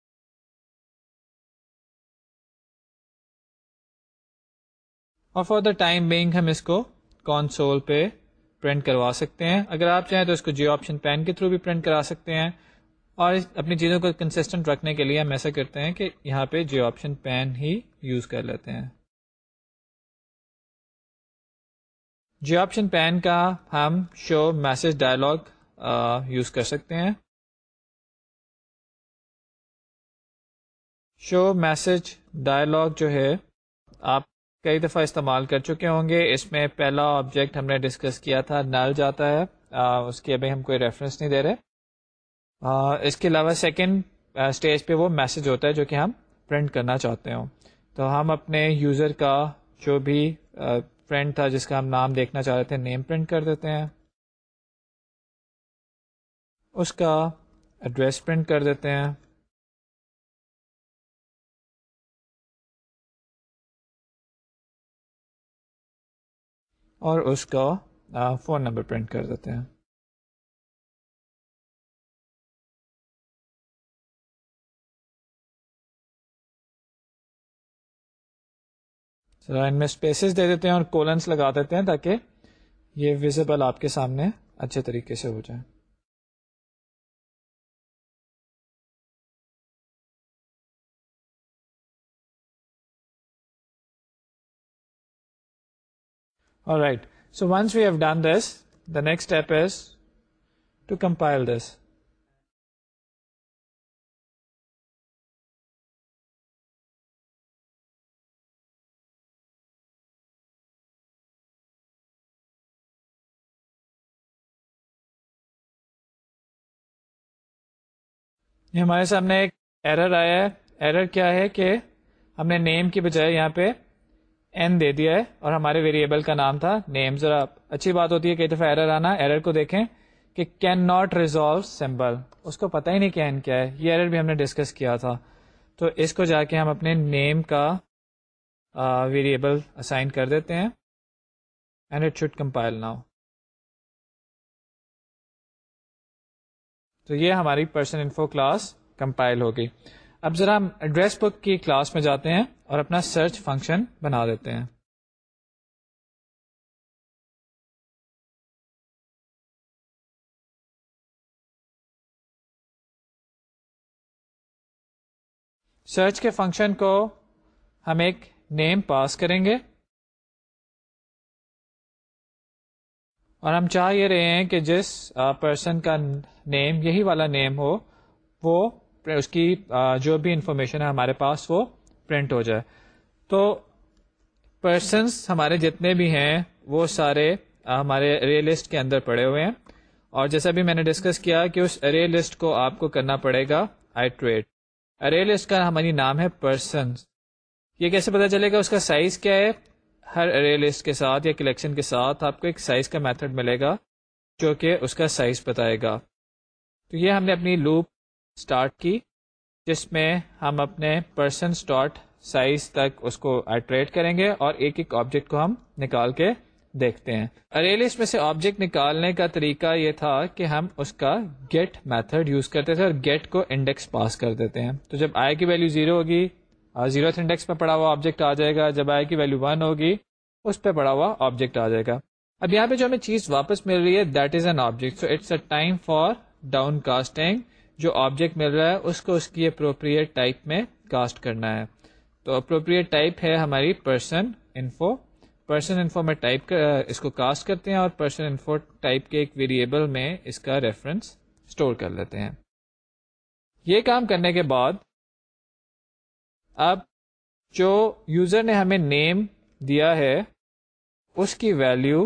اور فار دا ٹائم بینگ ہم اس کو کانسول پہ پرنٹ کروا سکتے ہیں. اگر آپ چاہیں تو اس کو جیو آپشن پین کے تھرو بھی پرنٹ کرا سکتے ہیں اور اپنی چیزوں کو کنسسٹنٹ رکھنے کے لیے ہم ایسا کرتے ہیں کہ یہاں پہ جیو آپشن پین ہی یوز کر لیتے ہیں. جیو آپشن پین کا ہم شو میسج ڈائلاگ یوز کر سکتے ہیں. شو میسج ڈائلاگ جو ہے آپ کئی دفعہ استعمال کر چکے ہوں گے. اس میں پہلا آبجیکٹ ہم نے ڈسکس کیا تھا نل جاتا ہے، آ, اس کی ابھی ہم کوئی ریفرنس نہیں دے رہے. آ, اس کے علاوہ سیکنڈ اسٹیج پہ وہ میسج ہوتا ہے جو کہ ہم پرنٹ کرنا چاہتے ہوں. تو ہم اپنے یوزر کا جو بھی فرینڈ تھا جس کا ہم نام دیکھنا چاہ رہے تھے نیم پرنٹ کر دیتے ہیں، اس کا ایڈریس پرنٹ کر دیتے ہیں اور اس کا فون نمبر پرنٹ کر دیتے ہیں. ذرا ان میں اسپیسز دے دیتے ہیں اور کولنس لگا دیتے ہیں تاکہ یہ ویزیبل آپ کے سامنے اچھے طریقے سے ہو جائے. Alright, so once we have done this, the next step is to compile this. یہ ہمارے سامنے ایک ایرر آیا ہے. ایرر کیا ہے کہ ہم نے نیم کی بجائے یہاں پہ این دے دیا ہے اور ہمارے ویریبل کا نام تھا نیم. ذرا اچھی بات ہوتی ہے کئی دفعہ ایرر آنا. ایرر کو دیکھیں کہ کین ناٹ ریزالو سمبل، اس کو پتہ ہی نہیں کہ این کیا ہے. یہ ایرر بھی ہم نے ڈسکس کیا تھا. تو اس کو جا کے ہم اپنے نیم کا ویریبل اسائن کر دیتے ہیں and it should compile now. تو یہ ہماری پرسن انفو کلاس کمپائل ہو گئی. اب ذرا ہم ایڈریس بک کی کلاس میں جاتے ہیں اور اپنا سرچ فنکشن بنا دیتے ہیں. سرچ کے فنکشن کو ہم ایک نیم پاس کریں گے اور ہم چاہ یہ رہے ہیں کہ جس پرسن کا نیم یہی والا نیم ہو وہ اس کی جو بھی انفارمیشن ہے ہمارے پاس وہ پرنٹ ہو جائے. تو پرسنس ہمارے جتنے بھی ہیں وہ سارے ہمارے ارے لسٹ کے اندر پڑے ہوئے ہیں, اور جیسا بھی میں نے ڈسکس کیا کہ اس ارے لسٹ کو آپ کو کرنا پڑے گا آئٹریٹ. ارے لسٹ کا ہماری نام ہے پرسنس. یہ کیسے پتا چلے گا اس کا سائز کیا ہے؟ ہر ارے لسٹ کے ساتھ یا کلیکشن کے ساتھ آپ کو ایک سائز کا میتھڈ ملے گا جو کہ اس کا سائز بتائے گا. تو یہ ہم نے اپنی لوپ سٹارٹ کی جس میں ہم اپنے پرسنس ڈاٹ سائز تک اس کو آئٹریٹ کریں گے اور ایک ایک آبجیکٹ کو ہم نکال کے دیکھتے ہیں. ارے لسٹ میں سے آبجیکٹ نکالنے کا طریقہ یہ تھا کہ ہم اس کا گیٹ میتھڈ یوز کرتے تھے اور گیٹ کو انڈیکس پاس کر دیتے ہیں. تو جب آئی کی ویلیو زیرو ہوگی زیرو انڈیکس پہ پڑا ہوا آبجیکٹ آ جائے گا, جب آئی کی ویلیو ون ہوگی اس پہ پڑا ہوا آبجیکٹ آ جائے گا. اب یہاں پہ جو ہمیں چیز واپس مل رہی ہے that is an object, so it's a time for down casting. جو آبجیکٹ مل رہا ہے اس کو اس کی اپروپریٹ ٹائپ میں کاسٹ کرنا ہے. تو اپروپریٹ ٹائپ ہے ہماری پرسن انفو. پرسن انفو میں ٹائپ اس کو کاسٹ کرتے ہیں اور پرسن انفو ٹائپ کے ایک ویریبل میں اس کا ریفرنس اسٹور کر لیتے ہیں. یہ کام کرنے کے بعد اب جو یوزر نے ہمیں نیم دیا ہے اس کی ویلیو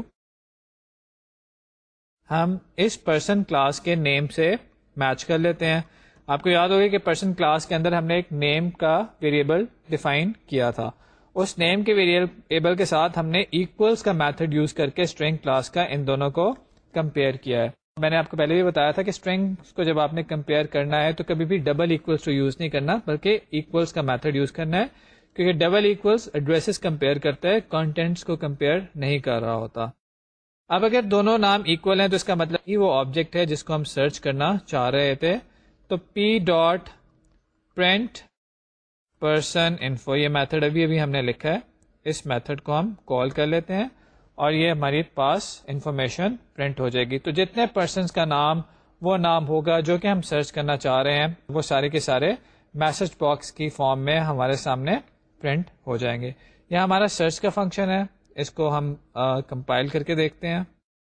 ہم اس پرسن کلاس کے نیم سے میچ کر لیتے ہیں. آپ کو یاد ہوگا کہ پرسن کلاس کے اندر ہم نے ایک نیم کا ویریبل ڈیفائن کیا تھا. اس نیم کے ویریبل کے ساتھ ہم نے ایکولس کا میتھڈ یوز کر کے اسٹرنگ کلاس کا ان دونوں کو کمپیئر کیا ہے. میں نے آپ کو پہلے بھی بتایا تھا کہ اسٹرنگ کو جب آپ نے کمپیئر کرنا ہے تو کبھی بھی ڈبل ایکولس ٹو یوز نہیں کرنا بلکہ ایکولس کا میتھڈ یوز کرنا ہے, کیونکہ ڈبل ایکولس ایڈریسز کمپیئر کرتا ہے, کانٹینٹس کو کمپیئر نہیں کر رہا ہوتا. اب اگر دونوں نام ایکول ہیں تو اس کا مطلب ہی وہ آبجیکٹ ہے جس کو ہم سرچ کرنا چاہ رہے تھے. تو P dot print person info یہ میتھڈ ابھی ابھی ہم نے لکھا ہے, اس میتھڈ کو ہم کال کر لیتے ہیں اور یہ ہماری پاس انفارمیشن پرنٹ ہو جائے گی. تو جتنے پرسنس کا نام وہ نام ہوگا جو کہ ہم سرچ کرنا چاہ رہے ہیں وہ سارے کے سارے میسج باکس کی فارم میں ہمارے سامنے پرنٹ ہو جائیں گے. یہ ہمارا سرچ کا فنکشن ہے, اس کو ہم کمپائل کر کے دیکھتے ہیں.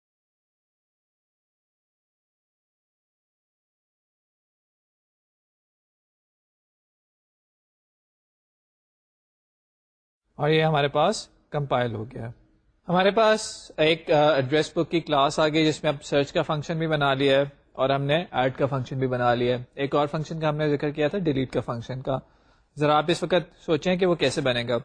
اور یہ ہمارے پاس کمپائل ہو گیا. ہمارے پاس ایک ایڈریس بک کی کلاس آ گئی جس میں اب سرچ کا فنکشن بھی بنا لیا ہے اور ہم نے ایڈ کا فنکشن بھی بنا لیا ہے. ایک اور فنکشن کا ہم نے ذکر کیا تھا ڈیلیٹ کا فنکشن کا. ذرا آپ اس وقت سوچیں کہ وہ کیسے بنے گا.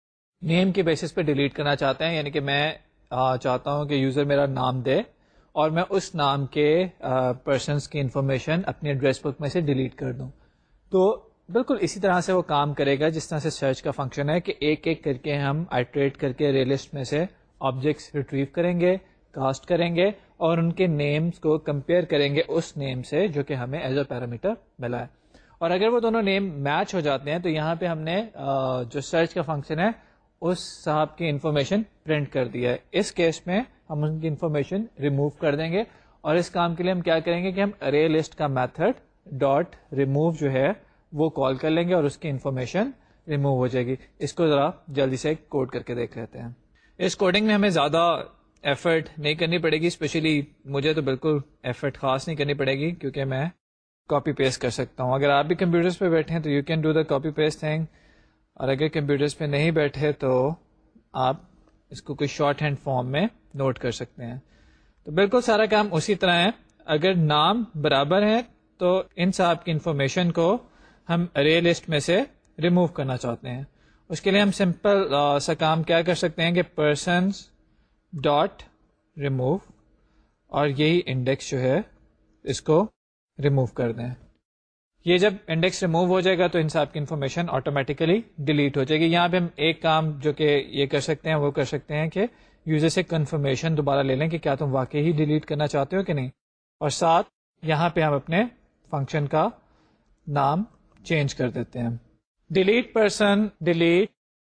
نیم کے بیسس پہ ڈیلیٹ کرنا چاہتے ہیں, یعنی کہ میں چاہتا ہوں کہ یوزر میرا نام دے اور میں اس نام کے پرسنس کی انفارمیشن اپنی ایڈریس بک میں سے ڈیلیٹ کر دوں. تو بالکل اسی طرح سے وہ کام کرے گا جس طرح سے سرچ کا فنکشن ہے کہ ایک ایک کر کے ہم آئٹریٹ کر کے ارے لسٹ میں سے آبجیکٹس ریٹریو کریں گے, کاسٹ کریں گے اور ان کے نیمز کو کمپیئر کریں گے اس نیم سے جو کہ ہمیں ایز اے پیرامیٹر ملا ہے. اور اگر وہ دونوں نیم میچ ہو جاتے ہیں تو یہاں پہ ہم نے جو سرچ کا فنکشن ہے اس صاحب کی انفارمیشن پرنٹ کر دیا ہے. اس کیس میں ہم ان کی انفارمیشن ریموو کر دیں گے اور اس کام کے لیے ہم کیا کریں گے کہ ہم ارے لسٹ کا میتھڈ ڈاٹ ریموو جو ہے وہ کال کر لیں گے اور اس کی انفارمیشن ریموو ہو جائے گی. اس کو ذرا جلدی سے کوڈ کر کے دیکھ لیتے ہیں. اس کوڈنگ میں ہمیں زیادہ ایفرٹ نہیں کرنی پڑے گی, اسپیشلی مجھے تو بالکل ایفرٹ خاص نہیں کرنی پڑے گی کیونکہ میں کاپی پیسٹ کر سکتا ہوں. اگر آپ بھی کمپیوٹرز پہ بیٹھے ہیں تو you can do the copy paste thing, اور اگر کمپیوٹرز پہ نہیں بیٹھے تو آپ اس کو کوئی شارٹ ہینڈ فارم میں نوٹ کر سکتے ہیں. تو بالکل سارا کام اسی طرح ہے. اگر نام برابر ہیں تو ان صاحب کی انفارمیشن کو ہم ارے لسٹ میں سے ریموو کرنا چاہتے ہیں. اس کے لیے ہم سمپل سا کام کیا کر سکتے ہیں کہ پرسنس ڈاٹ ریموو اور یہی انڈیکس جو ہے اس کو ریموو کر دیں. یہ جب انڈیکس ریموو ہو جائے گا تو ان صاحب کی انفارمیشن آٹومیٹیکلی ڈیلیٹ ہو جائے گی. یہاں پہ ہم ایک کام جو کہ یہ کر سکتے ہیں وہ کر سکتے ہیں کہ یوزر سے کنفرمیشن دوبارہ لے لیں کہ کیا تم واقعی ہی ڈیلیٹ کرنا چاہتے ہو کہ نہیں, اور ساتھ یہاں پہ ہم اپنے فنکشن کا نام چینج کر دیتے ہیں. ڈیلیٹ پرسن, ڈیلیٹ,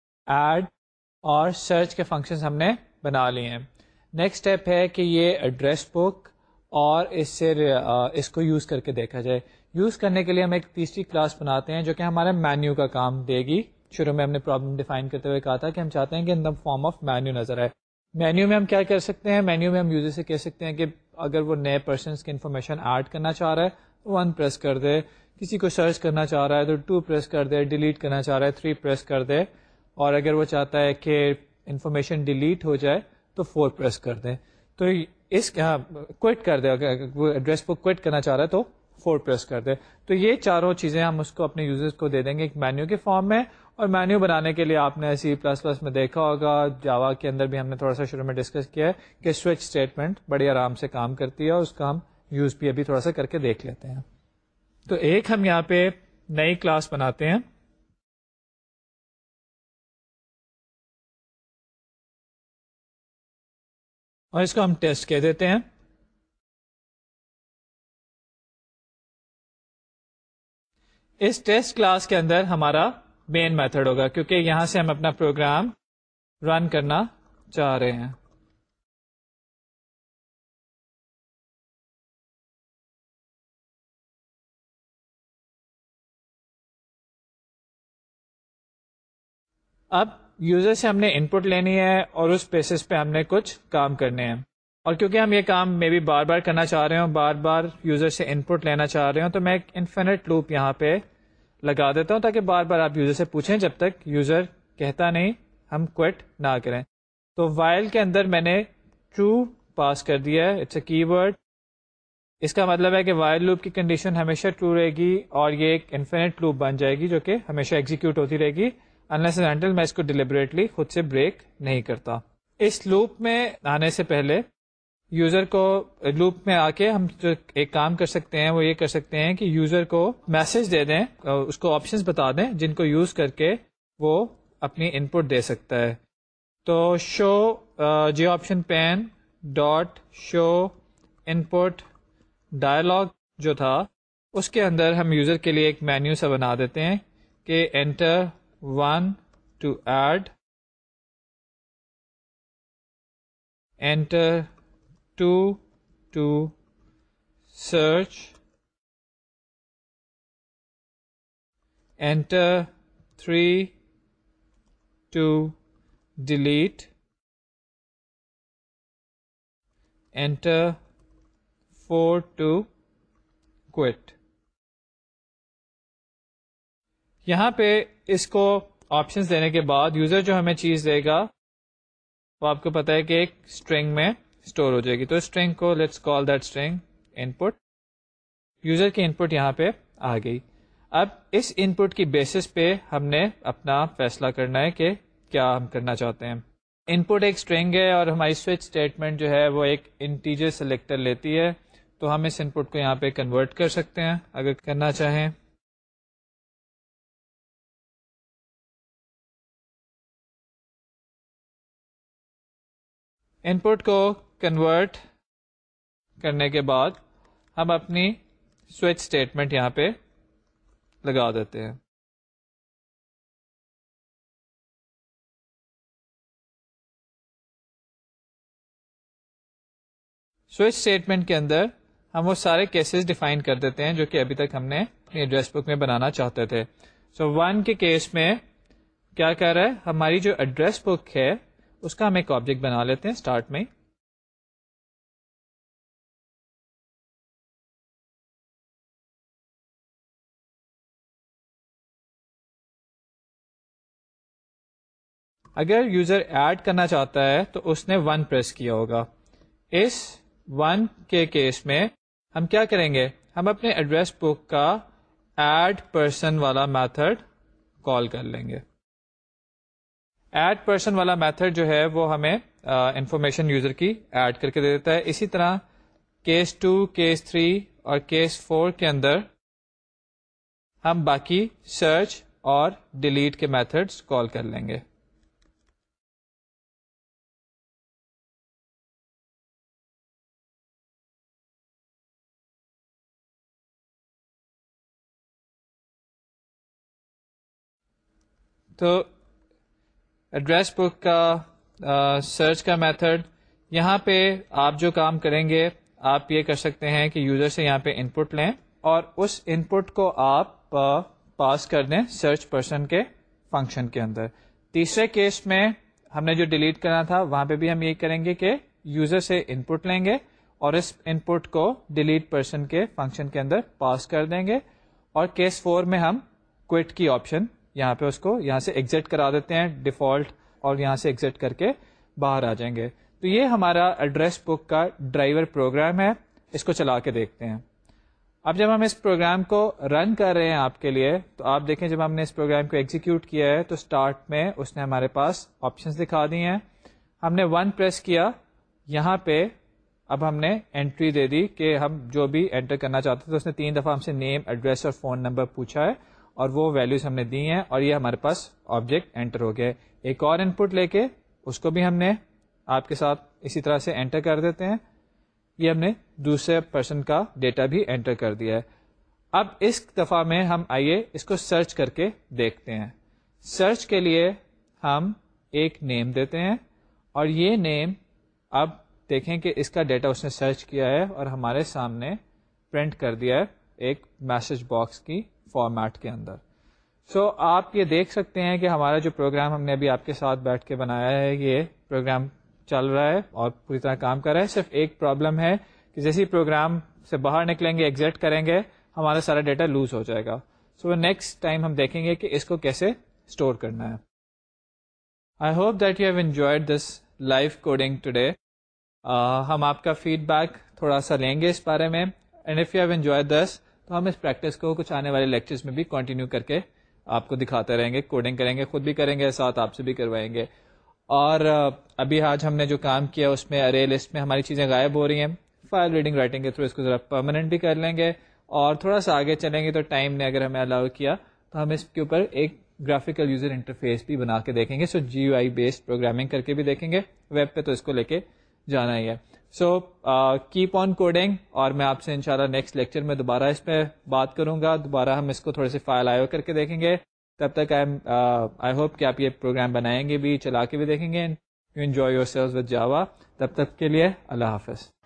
ایڈ اور سرچ کے فنکشنز ہم نے بنا لیے ہیں. نیکسٹ اسٹیپ ہے کہ یہ ایڈریس بک اور اس سے اس کو یوز کر کے دیکھا جائے. یوز کرنے کے لیے ہم ایک تیسری کلاس بناتے ہیں جو کہ ہمارے مینیو کا کام دے گی. شروع میں ہم نے پرابلم ڈیفائن کرتے ہوئے کہا تھا کہ ہم چاہتے ہیں کہ in the form of menu نظر آئے. مینیو میں ہم کیا کر سکتے ہیں, مینیو میں ہم یوزر سے کہہ سکتے ہیں کہ اگر وہ نئے پرسنس کی انفارمیشن ایڈ کرنا چاہ رہا ہے تو ون پریس کر دے, کسی کو سرچ کرنا چاہ رہا ہے تو ٹو پریس کر دے, ڈیلیٹ کرنا چاہ رہا ہے تھری پریس کر دے, اور اگر وہ چاہتا ہے کہ انفارمیشن ڈیلیٹ ہو جائے تو فور پریس کر دیں. تو اس کوئٹ کر دے, اگر وہ ایڈریس بک کوئٹ کرنا چاہ رہا ہے تو فور پریس کر دے. تو یہ چاروں چیزیں ہم اس کو اپنے یوزرز کو دے دیں گے ایک مینیو کے فارم میں. اور مینیو بنانے کے لیے آپ نے سی پلس پلس میں دیکھا ہوگا, جاوا کے اندر بھی ہم نے تھوڑا سا شروع میں ڈسکس کیا ہے کہ سوئچ اسٹیٹمنٹ بڑی آرام سے کام کرتی ہے, اور اس کا ہم یوز بھی ابھی تھوڑا سا کر کے دیکھ لیتے ہیں. تو ایک ہم یہاں پہ نئی کلاس بناتے ہیں, اور اس کو ہم ٹیسٹ کہہ دیتے ہیں. اس ٹیسٹ کلاس کے اندر ہمارا مین میتھڈ ہوگا, کیونکہ یہاں سے ہم اپنا پروگرام رن کرنا چاہ رہے ہیں. اب یوزر سے ہم نے ان پٹ لینی ہے اور اس بیسس پہ ہم نے کچھ کام کرنے ہیں, اور کیونکہ ہم یہ کام میں بھی بار بار کرنا چاہ رہے ہوں, بار بار یوزر سے ان پٹ لینا چاہ رہے ہوں, تو میں ایک انفینٹ لوپ یہاں پہ لگا دیتا ہوں تاکہ بار بار آپ یوزر سے پوچھیں جب تک یوزر کہتا نہیں ہم کوئٹ نہ کریں. تو وائل کے اندر میں نے ٹرو پاس کر دیا ہے, اٹس اے کی ورڈ. اس کا مطلب ہے کہ وائل لوپ کی کنڈیشن ہمیشہ ٹرو رہے گی, اور یہ ایک انفینٹ لوپ بن جائے گی جو کہ ہمیشہ ایگزیکیوٹ ہوتی رہے گی unless and until میں اس کو ڈیلیبریٹلی خود سے بریک نہیں کرتا. اس لوپ میں آنے سے پہلے یوزر کو لوپ میں آ کے ہم جو ایک کام کر سکتے ہیں وہ یہ کر سکتے ہیں کہ یوزر کو میسج دے دیں, اس کو آپشنز بتا دیں جن کو یوز کر کے وہ اپنی ان پٹ دے سکتا ہے. تو show J option pane dot show input dialog جو تھا اس کے اندر ہم یوزر کے لیے ایک مینیو سا بنا دیتے ہیں کہ enter one to add, enter two to search, enter three to delete, enter four to quit. یہاں پہ اس کو آپشنز دینے کے بعد یوزر جو ہمیں چیز دے گا وہ آپ کو پتا ہے کہ ایک اسٹرنگ میں اسٹور ہو جائے گی. تو اسٹرنگ کو let's call that string input. User کی ان پٹ یہاں پہ آ گئی. اب اس ان پٹ کی بیسس پہ ہم نے اپنا فیصلہ کرنا ہے کہ کیا ہم کرنا چاہتے ہیں. ان پٹ ایک اسٹرنگ ہے اور ہماری سوئچ اسٹیٹمنٹ جو ہے وہ ایک انٹیجر سلیکٹر لیتی ہے, تو ہم اس ان پٹ کو یہاں پہ کنورٹ کر سکتے ہیں اگر کرنا چاہیں. ان پٹ کو کنورٹ کرنے کے بعد ہم اپنی سوئچ اسٹیٹمنٹ یہاں پہ لگا دیتے ہیں. سوئچ اسٹیٹمنٹ کے اندر ہم وہ سارے کیسز ڈیفائن کر دیتے ہیں جو کہ ابھی تک ہم نے اپنی ایڈریس بک میں بنانا چاہتے تھے. سو ون کے کیس میں کیا کر رہا ہے, ہماری جو ایڈریس بک ہے اس کا ہم ایک آبجیکٹ بنا لیتے ہیں اسٹارٹ میں. اگر یوزر ایڈ کرنا چاہتا ہے تو اس نے ون پریس کیا ہوگا. اس ون کے کیس میں ہم کیا کریں گے, ہم اپنے ایڈریس بک کا ایڈ پرسن والا میتھڈ کال کر لیں گے. ایڈ پرسن والا میتھڈ جو ہے وہ ہمیں انفارمیشن یوزر کی ایڈ کر کے دے دیتا ہے. اسی طرح کیس ٹو, کیس تھری اور کیس فور کے اندر ہم باقی سرچ اور ڈیلیٹ کے میتھڈز کال کر لیں گے. تو ایڈریس بک کا سرچ کا میتھڈ, یہاں پہ آپ جو کام کریں گے آپ یہ کر سکتے ہیں کہ یوزر سے یہاں پہ ان پٹ لیں اور اس ان پٹ کو آپ پاس کر دیں سرچ پرسن کے فنکشن کے اندر. تیسرے کیس میں ہم نے جو ڈیلیٹ کرنا تھا وہاں پہ بھی ہم یہ کریں گے کہ یوزر سے ان پٹ لیں گے اور اس ان پٹ کو ڈیلیٹ پرسن کے فنکشن کے اندر پاس کر دیں گے, اور کیس فور میں ہم کوئٹ کی آپشن یہاں پہ اس کو یہاں سے ایگزٹ کرا دیتے ہیں ڈیفالٹ, اور یہاں سے ایگزٹ کر کے باہر آ جائیں گے. تو یہ ہمارا ایڈریس بک کا ڈرائیور پروگرام ہے. اس کو چلا کے دیکھتے ہیں. اب جب ہم اس پروگرام کو رن کر رہے ہیں آپ کے لیے, تو آپ دیکھیں جب ہم نے اس پروگرام کو ایگزیکیوٹ کیا ہے تو اسٹارٹ میں اس نے ہمارے پاس آپشنس دکھا دی ہیں. ہم نے ون پریس کیا, یہاں پہ اب ہم نے انٹری دے دی کہ ہم جو بھی انٹر کرنا چاہتے تھے. اس نے تین دفعہ ہم سے نیم, ایڈریس اور فون نمبر پوچھا ہے, اور وہ ویلیوز ہم نے دی ہیں, اور یہ ہمارے پاس آبجیکٹ انٹر ہو گیا. ایک اور ان پٹ لے کے اس کو بھی ہم نے آپ کے ساتھ اسی طرح سے انٹر کر دیتے ہیں. یہ ہم نے دوسرے پرسن کا ڈیٹا بھی انٹر کر دیا ہے. اب اس دفعہ میں ہم آئیے اس کو سرچ کر کے دیکھتے ہیں. سرچ کے لیے ہم ایک نیم دیتے ہیں, اور یہ نیم اب دیکھیں کہ اس کا ڈیٹا اس نے سرچ کیا ہے اور ہمارے سامنے پرنٹ کر دیا ہے ایک میسج باکس کی فارمیٹ کے اندر. سو so, آپ یہ دیکھ سکتے ہیں کہ ہمارا جو پروگرام ہم نے ابھی آپ کے ساتھ بیٹھ کے بنایا ہے, یہ پروگرام چل رہا ہے اور پوری طرح کام کر رہا ہے. صرف ایک پرابلم ہے کہ جیسے ہی پروگرام سے باہر نکلیں گے, ایگزٹ کریں گے, ہمارا سارا ڈیٹا لوز ہو جائے گا. سو نیکسٹ ٹائم ہم دیکھیں گے کہ اس کو کیسے اسٹور کرنا ہے. I hope that you have enjoyed this life coding today. ہم آپ کا فیڈ بیک تھوڑا سا لیں گے اس بارے میں, and if you have enjoyed this تو ہم اس پریکٹس کو کچھ آنے والے لیکچرز میں بھی کنٹینیو کر کے آپ کو دکھاتے رہیں گے. کوڈنگ کریں گے, خود بھی کریں گے, ساتھ آپ سے بھی کروائیں گے. اور ابھی آج ہم نے جو کام کیا اس میں ارے لسٹ میں ہماری چیزیں غائب ہو رہی ہیں. فائل ریڈنگ رائٹنگ کے تھرو اس کو ذرا پرماننٹ بھی کر لیں گے, اور تھوڑا سا آگے چلیں گے تو ٹائم نے اگر ہمیں الاؤ کیا تو ہم اس کے اوپر ایک گرافیکل یوزر انٹرفیس بھی بنا کے دیکھیں گے. So G U I based programming کر کے بھی دیکھیں گے. ویب پہ تو اس کو لے کے جانا ہی ہے. سو کیپ آن کوڈنگ, اور میں آپ سے انشاءاللہ نیکسٹ لیکچر میں دوبارہ اس پہ بات کروں گا. دوبارہ ہم اس کو تھوڑے سے فائل آئیو کر کے دیکھیں گے. تب تک آئی ہوپ کہ آپ یہ پروگرام بنائیں گے بھی, چلا کے بھی دیکھیں گے. You enjoy yourselves with Java. تب تک کے لیے اللہ حافظ.